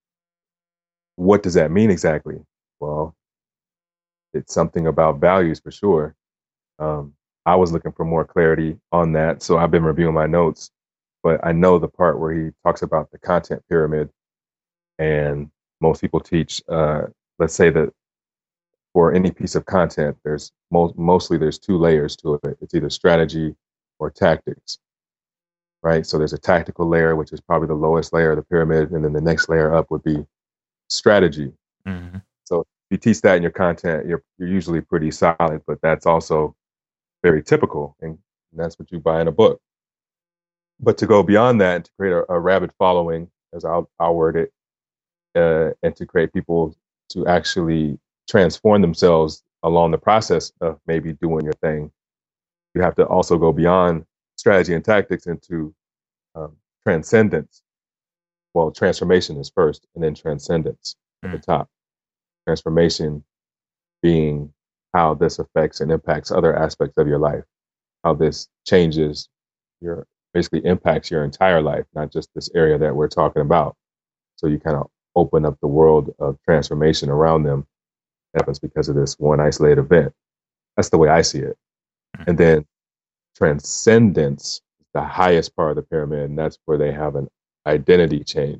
what does that mean exactly? Well, it's something about values for sure. Um, I was looking for more clarity on that, so I've been reviewing my notes. But I know the part where he talks about the content pyramid, and most people teach, uh, let's say that for any piece of content, there's mo- mostly there's two layers to it. It's either strategy or tactics. Right. So there's a tactical layer, which is probably the lowest layer of the pyramid. And then the next layer up would be strategy. Mm-hmm. So if you teach that in your content, you're you're usually pretty solid, but that's also very typical. And that's what you buy in a book. But to go beyond that and to create a, a rabid following, as I'll, I'll word it, uh, and to create people to actually transform themselves along the process of maybe doing your thing, you have to also go beyond strategy and tactics into um, transcendence. Well, transformation is first, and then transcendence mm. at the top. Transformation being how this affects and impacts other aspects of your life, how this changes your, basically impacts your entire life, not just this area that we're talking about. So you kind of open up the world of transformation around them. That happens because of this one isolated event. That's the way I see it. Mm. And then transcendence is the highest part of the pyramid, and that's where they have an identity change.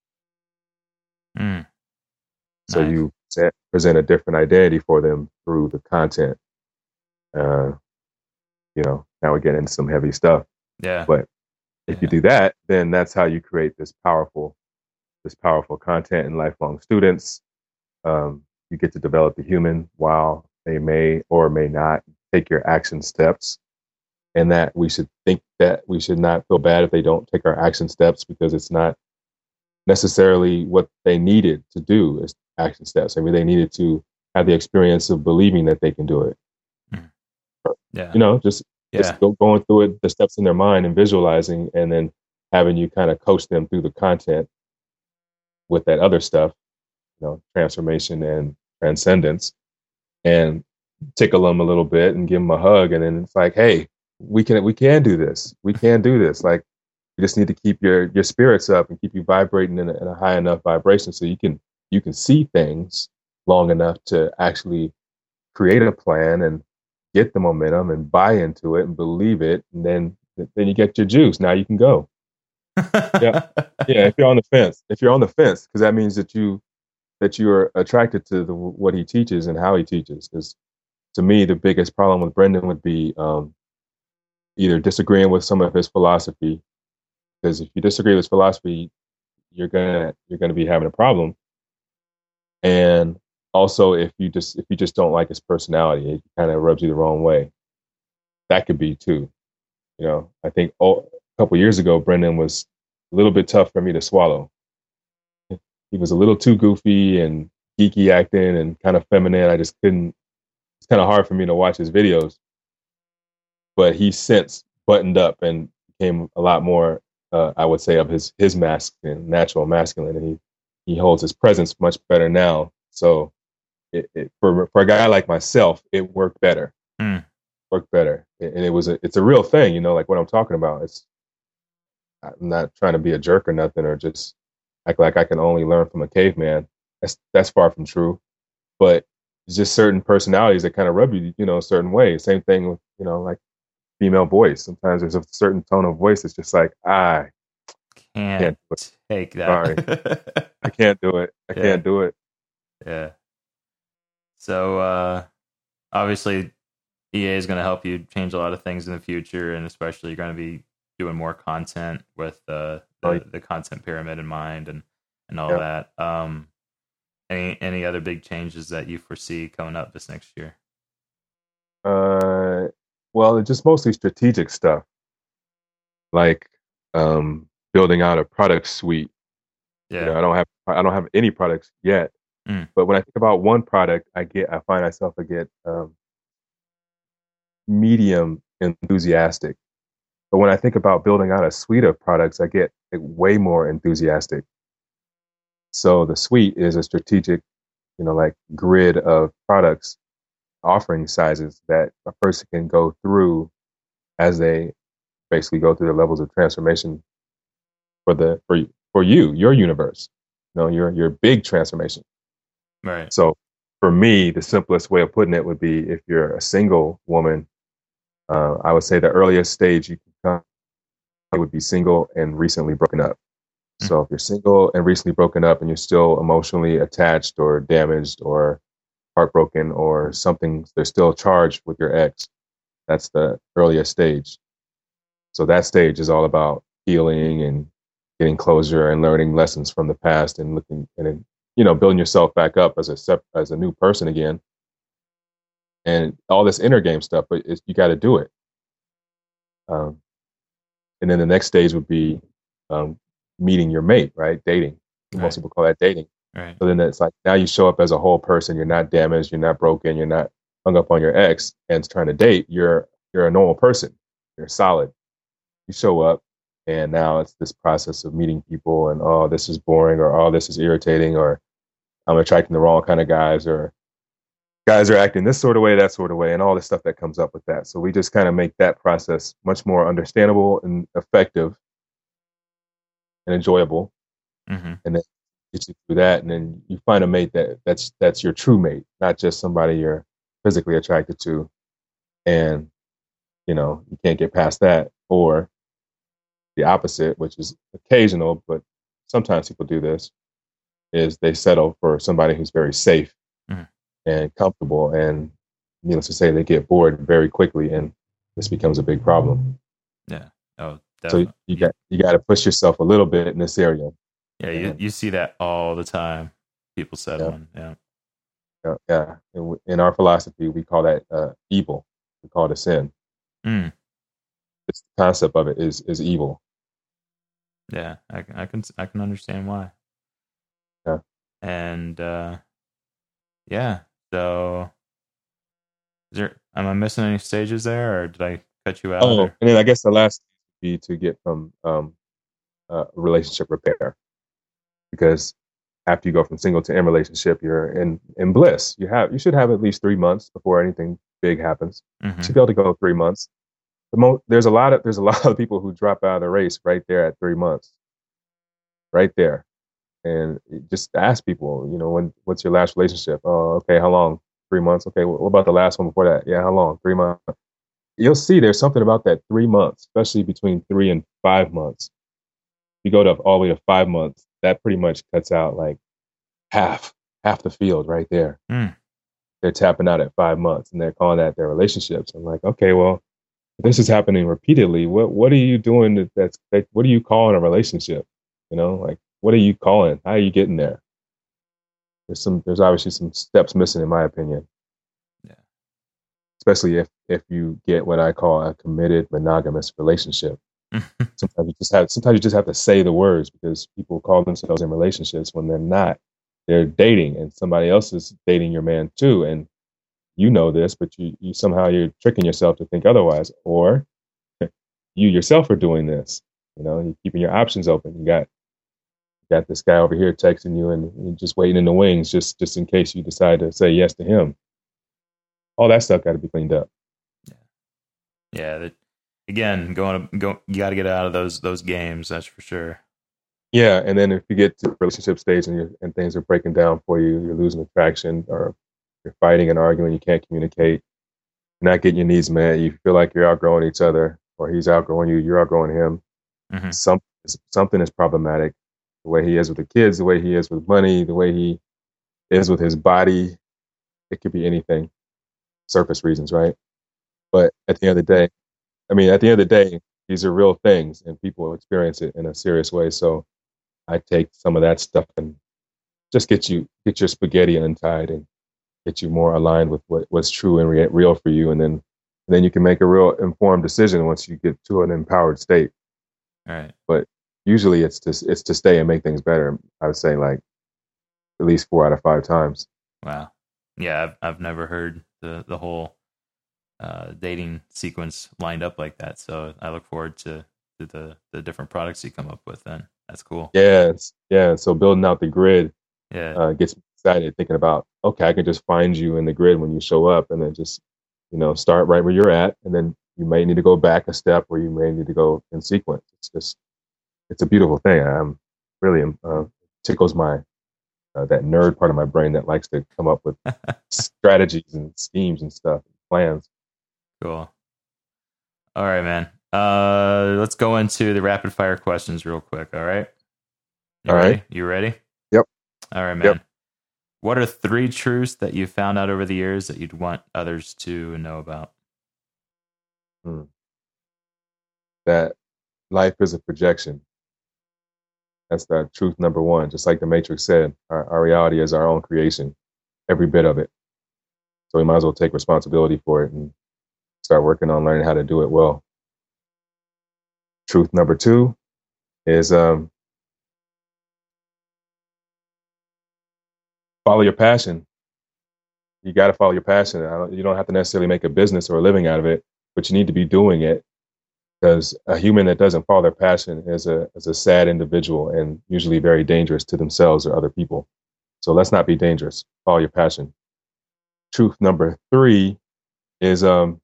Mm. So nice. You set, present a different identity for them through the content. Uh, you know, now we're getting into some heavy stuff.
Yeah.
But if yeah. you do that, then that's how you create this powerful, this powerful content in lifelong students. Um, you get to develop the human while they may or may not take your action steps. And that we should think that we should not feel bad if they don't take our action steps, because it's not necessarily what they needed to do as action steps. I mean, they needed to have the experience of believing that they can do it. Mm.
Yeah.
You know, just,
yeah.
just go, going through it, the steps in their mind and visualizing, and then having you kind of coach them through the content with that other stuff, you know, transformation and transcendence, and tickle them a little bit and give them a hug. And then it's like, hey, we can, we can do this. We can do this. Like, you just need to keep your, your spirits up and keep you vibrating in a, in a high enough vibration so you can, you can see things long enough to actually create a plan and get the momentum and buy into it and believe it. And then, then you get your juice. Now you can go. yeah. Yeah. If you're on the fence, if you're on the fence, because that means that you, that you are attracted to the, what he teaches and how he teaches. Because to me, the biggest problem with Brendan would be, um, either disagreeing with some of his philosophy, because if you disagree with his philosophy, you're gonna you're gonna be having a problem. And also, if you just if you just don't like his personality, it kind of rubs you the wrong way. That could be too. You know, I think oh, a couple years ago, Brendan was a little bit tough for me to swallow. He was a little too goofy and geeky acting and kind of feminine. I just couldn't. It's kind of hard for me to watch his videos. But he's since buttoned up and became a lot more, uh, I would say, of his his masculine, natural masculine, and he he holds his presence much better now. So, it, it, for for a guy like myself, it worked better.
Mm.
Worked better, and it was a it's a real thing, you know, like what I'm talking about. It's I'm not trying to be a jerk or nothing, or just act like I can only learn from a caveman. That's that's far from true. But it's just certain personalities that kind of rub you, you know, a certain way. Same thing with, you know, like female voice. Sometimes there's a certain tone of voice that's just like, I
can't,
can't do it.
take that.
Sorry, I can't do it. I
Yeah.
can't do it.
Yeah. So uh, obviously, E A is going to help you change a lot of things in the future, and especially you're going to be doing more content with uh, the,
Oh, yeah.
the content pyramid in mind and, and all
Yeah.
that. Um, any any other big changes that you foresee coming up this next year?
Uh, well, it's just mostly strategic stuff, like um, building out a product suite.
Yeah.
You know, I don't have I don't have any products yet,
Mm.
but when I think about one product, I get I find myself I get um, medium enthusiastic. But when I think about building out a suite of products, I get like, way more enthusiastic. So the suite is a strategic, you know, like grid of products, offering sizes that a person can go through as they basically go through the levels of transformation for the for for you, your universe, you know, your your big transformation.
Right.
So for me, the simplest way of putting it would be if you're a single woman, uh, I would say the earliest stage you can come it would be single and recently broken up.
Mm.
So if you're single and recently broken up and you're still emotionally attached or damaged or heartbroken or something, there's still charged with your ex, that's the earliest stage. So that stage is all about healing and getting closure and learning lessons from the past and looking and, you know, building yourself back up as a sep- as a new person again. And all this inner game stuff, but it's, you got to do it. Um, and then the next stage would be um, meeting your mate, right? Dating.
Right.
Most people call that dating.
Right.
So then it's like now you show up as a whole person. You're not damaged. You're not broken. You're not hung up on your ex and trying to date. You're you're a normal person. You're solid. You show up, and now it's this process of meeting people, and oh, this is boring, or oh, this is irritating, or I'm attracting the wrong kind of guys, or guys are acting this sort of way, that sort of way, and all the stuff that comes up with that. So we just kind of make that process much more understandable and effective and enjoyable.
Mm-hmm.
And then get you through that, and then you find a mate that that's that's your true mate, not just somebody you're physically attracted to, and you know you can't get past that. Or the opposite, which is occasional, but sometimes people do this, is they settle for somebody who's very safe
mm-hmm.
and comfortable, and needless to say, they get bored very quickly, and this becomes a big problem.
Yeah. Oh,
so
definitely.
you got you got to push yourself a little bit in this area.
Yeah, you, you see that all the time. People settling. Yeah.
Yeah. yeah. In, in our philosophy, we call that uh, evil. We call it a sin.
Mm.
It's the concept of it is is evil.
Yeah, I, I can I can understand why.
Yeah.
And uh, yeah, so is there? Am I missing any stages there, or did I cut you out?
Oh,
or?
and then I guess the last would be to get from um, uh, relationship repair, because after you go from single to in relationship, you're in in bliss. You have you should have at least three months before anything big happens.
Mm-hmm.
You should be able to go three months. The mo- there's a lot of there's a lot of people who drop out of the race right there at three months, right there, and just ask people, you know, when what's your last relationship? Oh, okay, how long? Three months. Okay, what about the last one before that? Yeah, how long? Three months. You'll see there's something about that three months, especially between three and five months. You go to all the way to five months, that pretty much cuts out like half half the field right there.
Mm.
They're tapping out at five months, and they're calling that their relationships. I'm like, okay, well. This is happening repeatedly. What what are you doing that, that's that, what are you calling a relationship? You know, like what are you calling? How are you getting there? there's some there's obviously some steps missing in my opinion.
Yeah.
Especially if if you get what I call a committed monogamous relationship. Sometimes you just have sometimes you just have to say the words because people call themselves in relationships when they're not. They're dating and somebody else is dating your man too. And you know this, but you, you somehow you're tricking yourself to think otherwise. Or you yourself are doing this. You know, you're keeping your options open. You got you got this guy over here texting you and you're just waiting in the wings just, just in case you decide to say yes to him. All that stuff got to be cleaned up.
Yeah. Yeah. That, again, going to go, you got to get out of those those games. That's for sure.
Yeah, and then if you get to the relationship stage and you and things are breaking down for you, you're losing attraction, or you're fighting and arguing, you can't communicate, you're not getting your needs met, you feel like you're outgrowing each other, or he's outgrowing you, you're outgrowing him. Mm-hmm. Some, something is problematic. The way he is with the kids, the way he is with money, the way he is with his body. It could be anything. Surface reasons, right? But at the end of the day, I mean, at the end of the day, these are real things, and people experience it in a serious way. So I take some of that stuff and just get you get your spaghetti untied and get you more aligned with what, what's true and re- real for you, and then and then you can make a real informed decision once you get to an empowered state.
All right.
But usually it's to it's to stay and make things better. I would say like at least four out of five times.
Wow. Yeah, I've I've never heard the the whole uh, dating sequence lined up like that. So I look forward to, to the the different products you come up with. Then that's cool.
Yeah, it's, yeah. So building out the grid,
yeah,
uh, gets me excited thinking about, okay, I can just find you in the grid when you show up, and then just, you know, start right where you're at, and then you may need to go back a step, or you may need to go in sequence. It's just, it's a beautiful thing. I'm really uh, tickles my uh, that nerd part of my brain that likes to come up with strategies and schemes and stuff, and plans.
Cool. All right, man. Uh, let's go into the rapid fire questions real quick. All right. You
all
ready?
right.
You ready?
Yep.
All right, man.
Yep.
What are three truths that you found out over the years that you'd want others to know about?
Hmm. That life is a projection. That's the truth number one. Just like the Matrix said, our, our reality is our own creation, every bit of it. So we might as well take responsibility for it and start working on learning how to do it well. Truth number two is um, follow your passion. You got to follow your passion. I don't, you don't have to necessarily make a business or a living out of it, but you need to be doing it, because a human that doesn't follow their passion is a is a sad individual and usually very dangerous to themselves or other people. So let's not be dangerous. Follow your passion. Truth number three is um,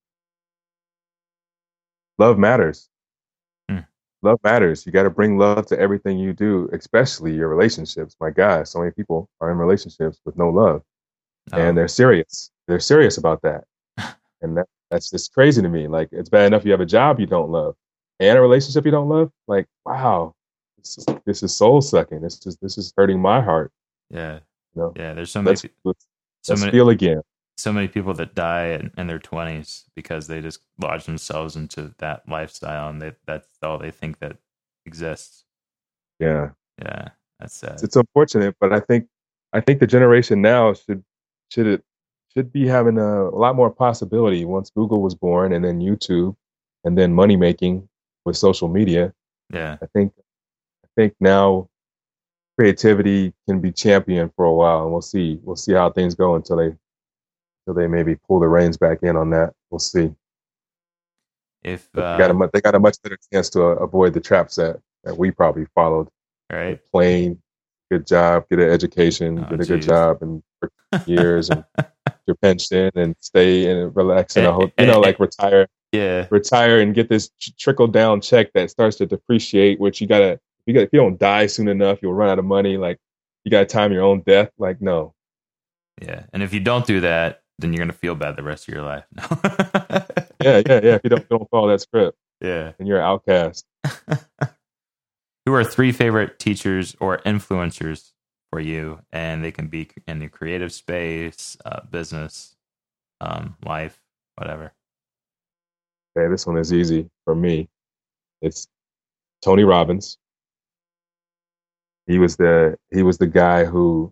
love matters.
Hmm.
Love matters. You got to bring love to everything you do, especially your relationships. My God, so many people are in relationships with no love, oh. and they're serious. They're serious about that, and that. That's just crazy to me. Like, it's bad enough you have a job you don't love and a relationship you don't love. Like, wow, this is, this is soul sucking. This is this is hurting my heart.
Yeah,
you know?
Yeah. There's so many.
Let's, let's,
so
let's
many,
feel again.
So many people that die in, in their twenties because they just lodge themselves into that lifestyle, and they, that's all they think that exists.
Yeah,
yeah, that's sad.
It's, it's unfortunate, but I think I think the generation now should should it. should be having a, a lot more possibility once Google was born, and then YouTube, and then money making with social media.
Yeah,
I think I think now creativity can be championed for a while, and we'll see we'll see how things go until they until they maybe pull the reins back in on that. We'll see.
If uh,
they got a they got a much better chance to uh, avoid the traps that, that we probably followed.
Right,
plain good job, get an education,
oh,
get a
geez.
good job, and for years and. Your pension and stay and relax in a hotel, you know, like retire,
yeah,
retire and get this trickle down check that starts to depreciate. Which you gotta, if you got, if you don't die soon enough, you'll run out of money. Like, you gotta time your own death. Like, no.
Yeah, and if you don't do that, then you're gonna feel bad the rest of your life.
yeah, yeah, yeah. If you don't don't follow that script,
yeah,
and you're an outcast.
Who are three favorite teachers or influencers for you? And they can be in the creative space, uh, business, um, life, whatever.
Okay, this one is easy for me. It's Tony Robbins. He was the he was the guy who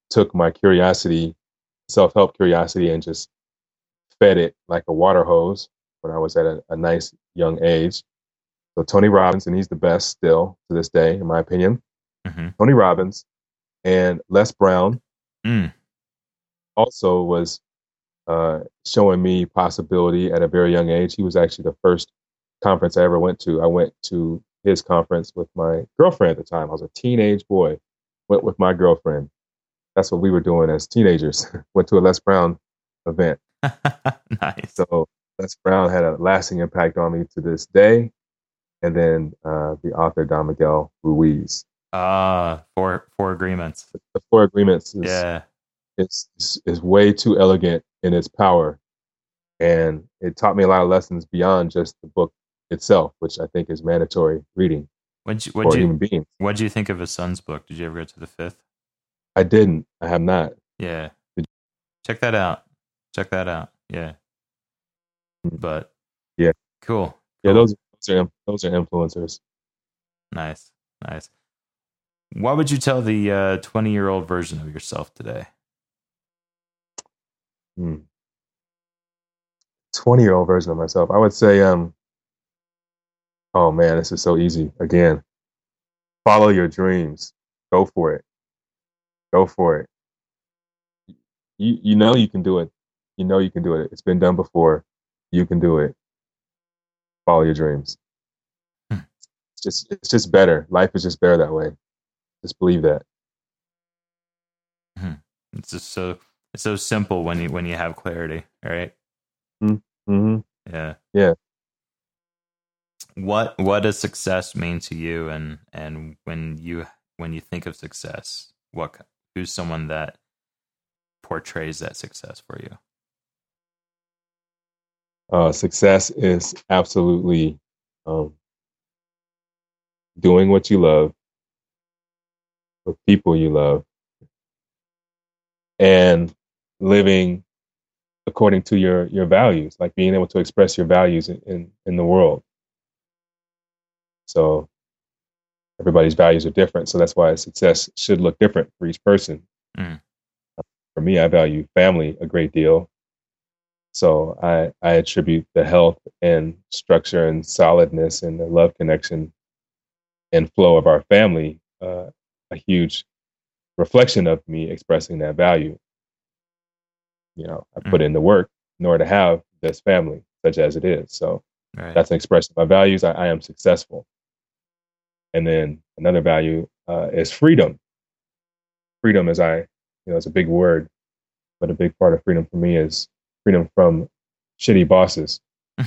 took my curiosity, self-help curiosity, and just fed it like a water hose when I was at a, a nice young age. So Tony Robbins, and he's the best still to this day, in my opinion.
Mm-hmm.
Tony Robbins and Les Brown
Mm.
also was uh, showing me possibility at a very young age. He was actually the first conference I ever went to. I went to his conference with my girlfriend at the time. I was a teenage boy. Went with my girlfriend. That's what we were doing as teenagers. Went to a Les Brown event.
Nice.
So Les Brown had a lasting impact on me to this day. And then uh, the author Don Miguel Ruiz.
Ah, uh, four four agreements.
The Four Agreements is,
yeah.
it's, is, is way too elegant in its power. And it taught me a lot of lessons beyond just the book itself, which I think is mandatory reading
what'd you,
for
what'd you,
human beings.
What did you think of his son's book? Did you ever go to the fifth?
I didn't. I have not.
Yeah. Check that out. Check that out. Yeah. But
yeah,
cool.
Yeah,
cool.
those those are those are influencers.
Nice, nice. What would you tell the uh, twenty-year-old version of yourself today?
Hmm. twenty-year-old version of myself. I would say, um, oh man, this is so easy. Again, follow your dreams. Go for it. Go for it. You you know you can do it. You know you can do it. It's been done before. You can do it. Follow your dreams.
Hmm.
It's just it's just better. Life is just better that way. Just believe that.
Hmm. It's just so it's so simple when you when you have clarity, right?
Mm-hmm.
Yeah.
Yeah.
What what does success mean to you, and and when you when you think of success, what who's someone that portrays that success for you?
Uh, success is absolutely um, doing what you love with people you love and living according to your, your values, like being able to express your values in, in, in the world. So everybody's values are different. So that's why success should look different for each person.
Mm.
For me, I value family a great deal. So I, I attribute the health and structure and solidness and the love connection and flow of our family uh, a huge reflection of me expressing that value. You know, I put
Mm.
in the work in order to have this family, such as it is. So
Right.
that's an expression of my values. I, I am successful. And then another value uh, is freedom. Freedom is I, you know, it's a big word, but a big part of freedom for me is freedom from shitty bosses.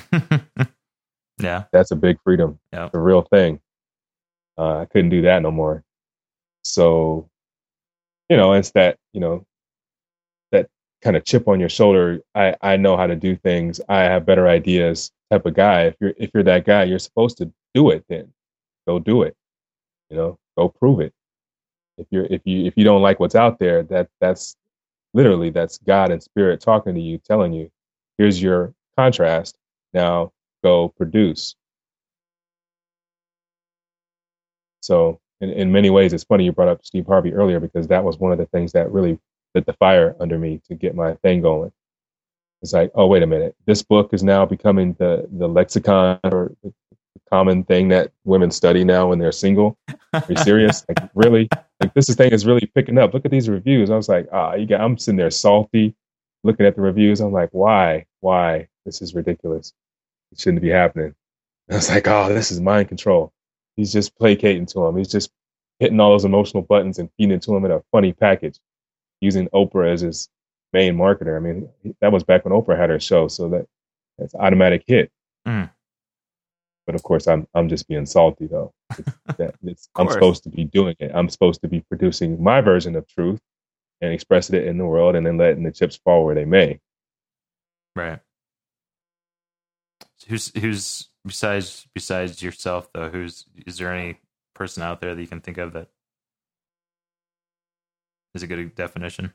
Yeah.
That's a big freedom.
Yeah.
It's a real thing. Uh, I couldn't do that no more. So, you know, it's that, you know, that kind of chip on your shoulder. I, I know how to do things. I have better ideas type of guy. If you're, if you're that guy, you're supposed to do it then. Go do it. You know, go prove it. If you're, if you, if you don't like what's out there, that that's literally, that's God and spirit talking to you, telling you, here's your contrast. Now go produce. So in, in many ways, it's funny you brought up Steve Harvey earlier, because that was one of the things that really lit the fire under me to get my thing going. It's like, oh, wait a minute. This book is now becoming the, the lexicon or the common thing that women study now when they're single. Are you serious? Like, really? Like, this thing is really picking up. Look at these reviews. I was like, ah, you got, I'm sitting there salty, looking at the reviews. I'm like, why? Why? This is ridiculous. It shouldn't be happening. And I was like, oh, this is mind control. He's just placating to him. He's just hitting all those emotional buttons and feeding it to him in a funny package, using Oprah as his main marketer. I mean, that was back when Oprah had her show, so that that's automatic hit.
Mm.
But of course, I'm I'm just being salty though. It's, that, it's, I'm supposed to be doing it. I'm supposed to be producing my version of truth and expressing it in the world, and then letting the chips fall where they may.
Right. Who's who's besides besides yourself though? Who's is there any person out there that you can think of that is a good definition?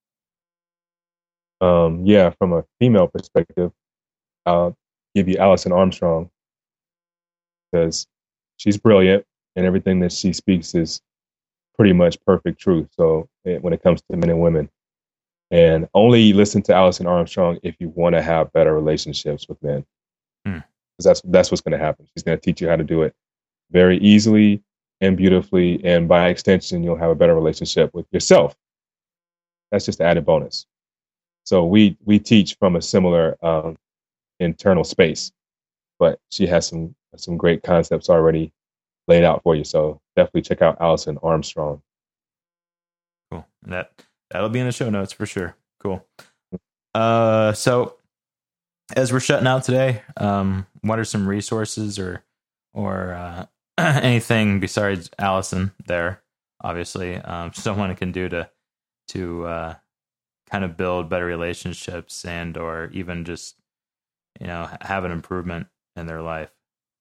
Um, yeah, from a female perspective, I'll give you Alison Armstrong, because she's brilliant and everything that she speaks is pretty much perfect truth. So when it comes to men and women. And only listen to Alison Armstrong if you want to have better relationships with men.
Hmm.
Because that's that's what's going to happen. She's going to teach you how to do it very easily and beautifully, and by extension, you'll have a better relationship with yourself. That's just an added bonus. So we we teach from a similar um, internal space, but she has some some great concepts already laid out for you. So definitely check out Alison Armstrong.
Cool. That that'll be in the show notes for sure. Cool. Uh, so as we're shutting out today, um, what are some resources or or uh, anything besides Alison there? Obviously, um, someone can do to to uh, kind of build better relationships and or even just you know have an improvement in their life.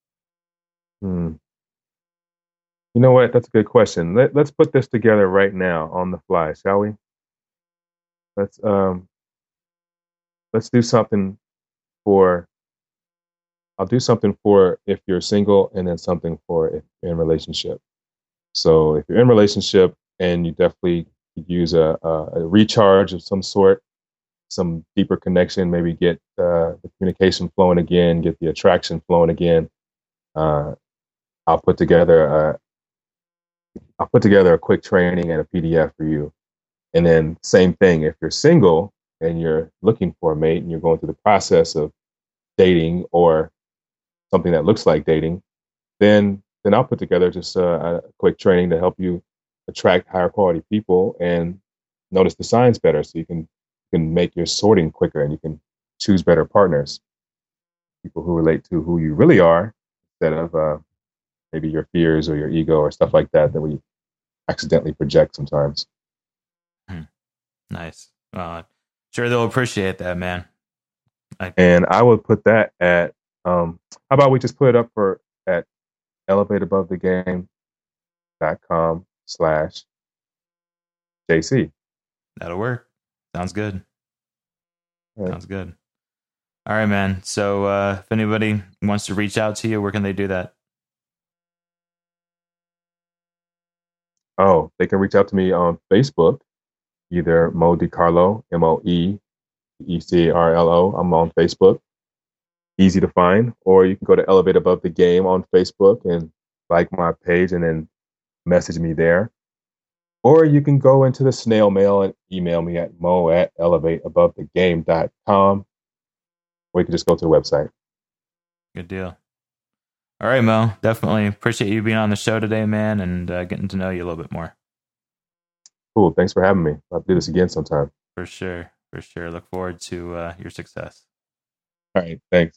Hmm. You know what? That's a good question. Let, let's put this together right now on the fly, shall we? Let's um, let's do something for. I'll do something for if you're single, and then something for if you're in a relationship. So if you're in a relationship, and you definitely could use a, a, a recharge of some sort, some deeper connection, maybe get uh, the communication flowing again, get the attraction flowing again. Uh, I'll put together a I'll put together a quick training and a P D F for you. And then same thing, if you're single and you're looking for a mate and you're going through the process of dating or something that looks like dating, then then I'll put together just a, a quick training to help you attract higher quality people and notice the signs better, so you can you can make your sorting quicker and you can choose better partners, people who relate to who you really are instead of uh, maybe your fears or your ego or stuff like that that we accidentally project sometimes.
Hmm. Nice. Well, sure they'll appreciate that, man. I-
and I would put that at, um, how about we just put it up for at elevate above the game dot com slash J C.
That'll work. Sounds good.
Right.
Sounds good. All right, man. So uh, if anybody wants to reach out to you, where can they do that?
Oh, they can reach out to me on Facebook, either Mo DiCarlo, M O E E C A R L O. I'm on Facebook. Easy to find. Or you can go to Elevate Above the Game on Facebook and like my page and then message me there. Or you can go into the snail mail and email me at mo at elevate above the game dot com. Or you can just go to the website.
Good deal. All right, Mo. Definitely appreciate you being on the show today, man, and uh, getting to know you a little bit more.
Cool. Thanks for having me. I'll do this again sometime.
For sure. For sure. Look forward to uh, your success.
All right. Thanks.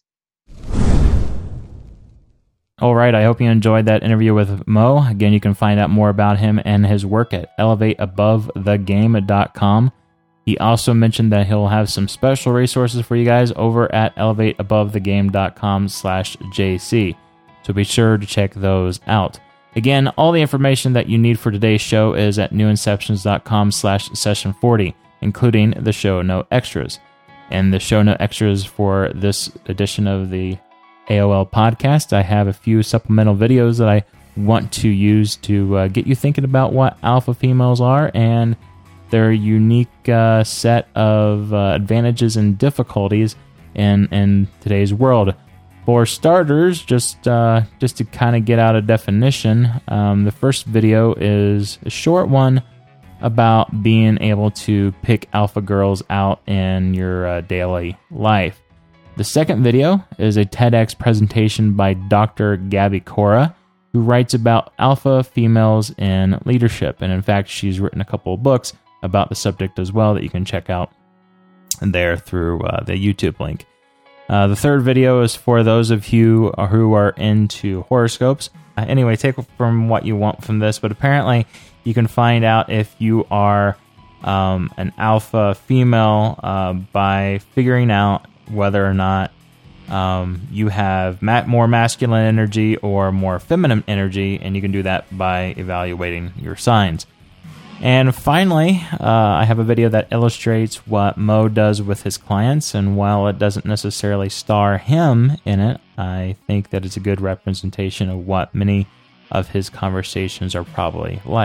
All right. I hope you enjoyed that interview with Mo. Again, you can find out more about him and his work at elevate above the game dot com. He also mentioned that he'll have some special resources for you guys over at elevate above the game dot com slash J C. So be sure to check those out. Again, all the information that you need for today's show is at new inceptions dot com slash session forty, including the show note extras. And the show note extras for this edition of the A O L podcast, I have a few supplemental videos that I want to use to uh, get you thinking about what alpha females are and their unique uh, set of uh, advantages and difficulties in, in today's world. For starters, just uh, just to kind of get out a definition, um, the first video is a short one about being able to pick alpha girls out in your uh, daily life. The second video is a TEDx presentation by Doctor Gabby Cora, who writes about alpha females in leadership. And in fact, she's written a couple of books about the subject as well that you can check out there through uh, the YouTube link. Uh, the third video is for those of you who are into horoscopes. Uh, anyway, take from what you want from this, but apparently you can find out if you are um, an alpha female uh, by figuring out whether or not um, you have ma- more masculine energy or more feminine energy, and you can do that by evaluating your signs. And finally, uh, I have a video that illustrates what Mo does with his clients, and while it doesn't necessarily star him in it, I think that it's a good representation of what many of his conversations are probably like.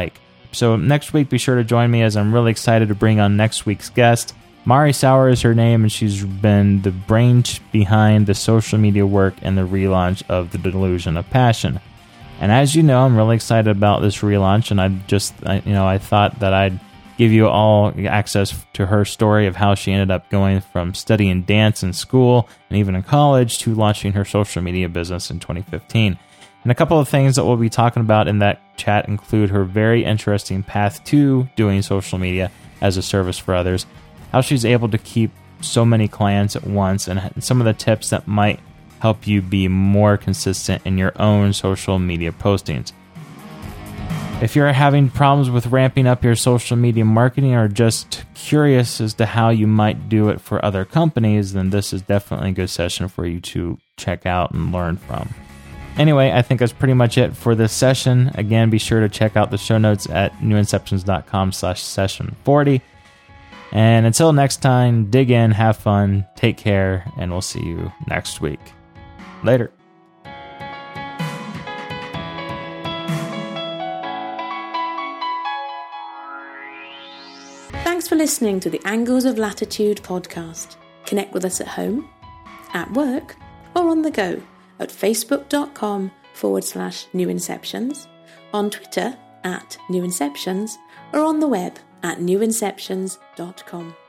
So next week, be sure to join me as I'm really excited to bring on next week's guest. Mari Sauer is her name, and she's been the brain behind the social media work and the relaunch of The Delusion of Passion. And as you know, I'm really excited about this relaunch, and I just, I, you know, I thought that I'd give you all access to her story of how she ended up going from studying dance in school and even in college to launching her social media business in twenty fifteen. And a couple of things that we'll be talking about in that chat include her very interesting path to doing social media as a service for others, how she's able to keep so many clients at once, and some of the tips that might help you be more consistent in your own social media postings. If you're having problems with ramping up your social media marketing or just curious as to how you might do it for other companies, then this is definitely a good session for you to check out and learn from. Anyway, I think that's pretty much it for this session. Again, be sure to check out the show notes at newinceptions.com slash session 40. And until next time, dig in, have fun, take care, and we'll see you next week. Later.
Thanks for listening to the Angles of Latitude podcast. Connect with us at home, at work, or on the go at facebook.com forward slash newinceptions, on Twitter at newinceptions, or on the web at newinceptions dot com.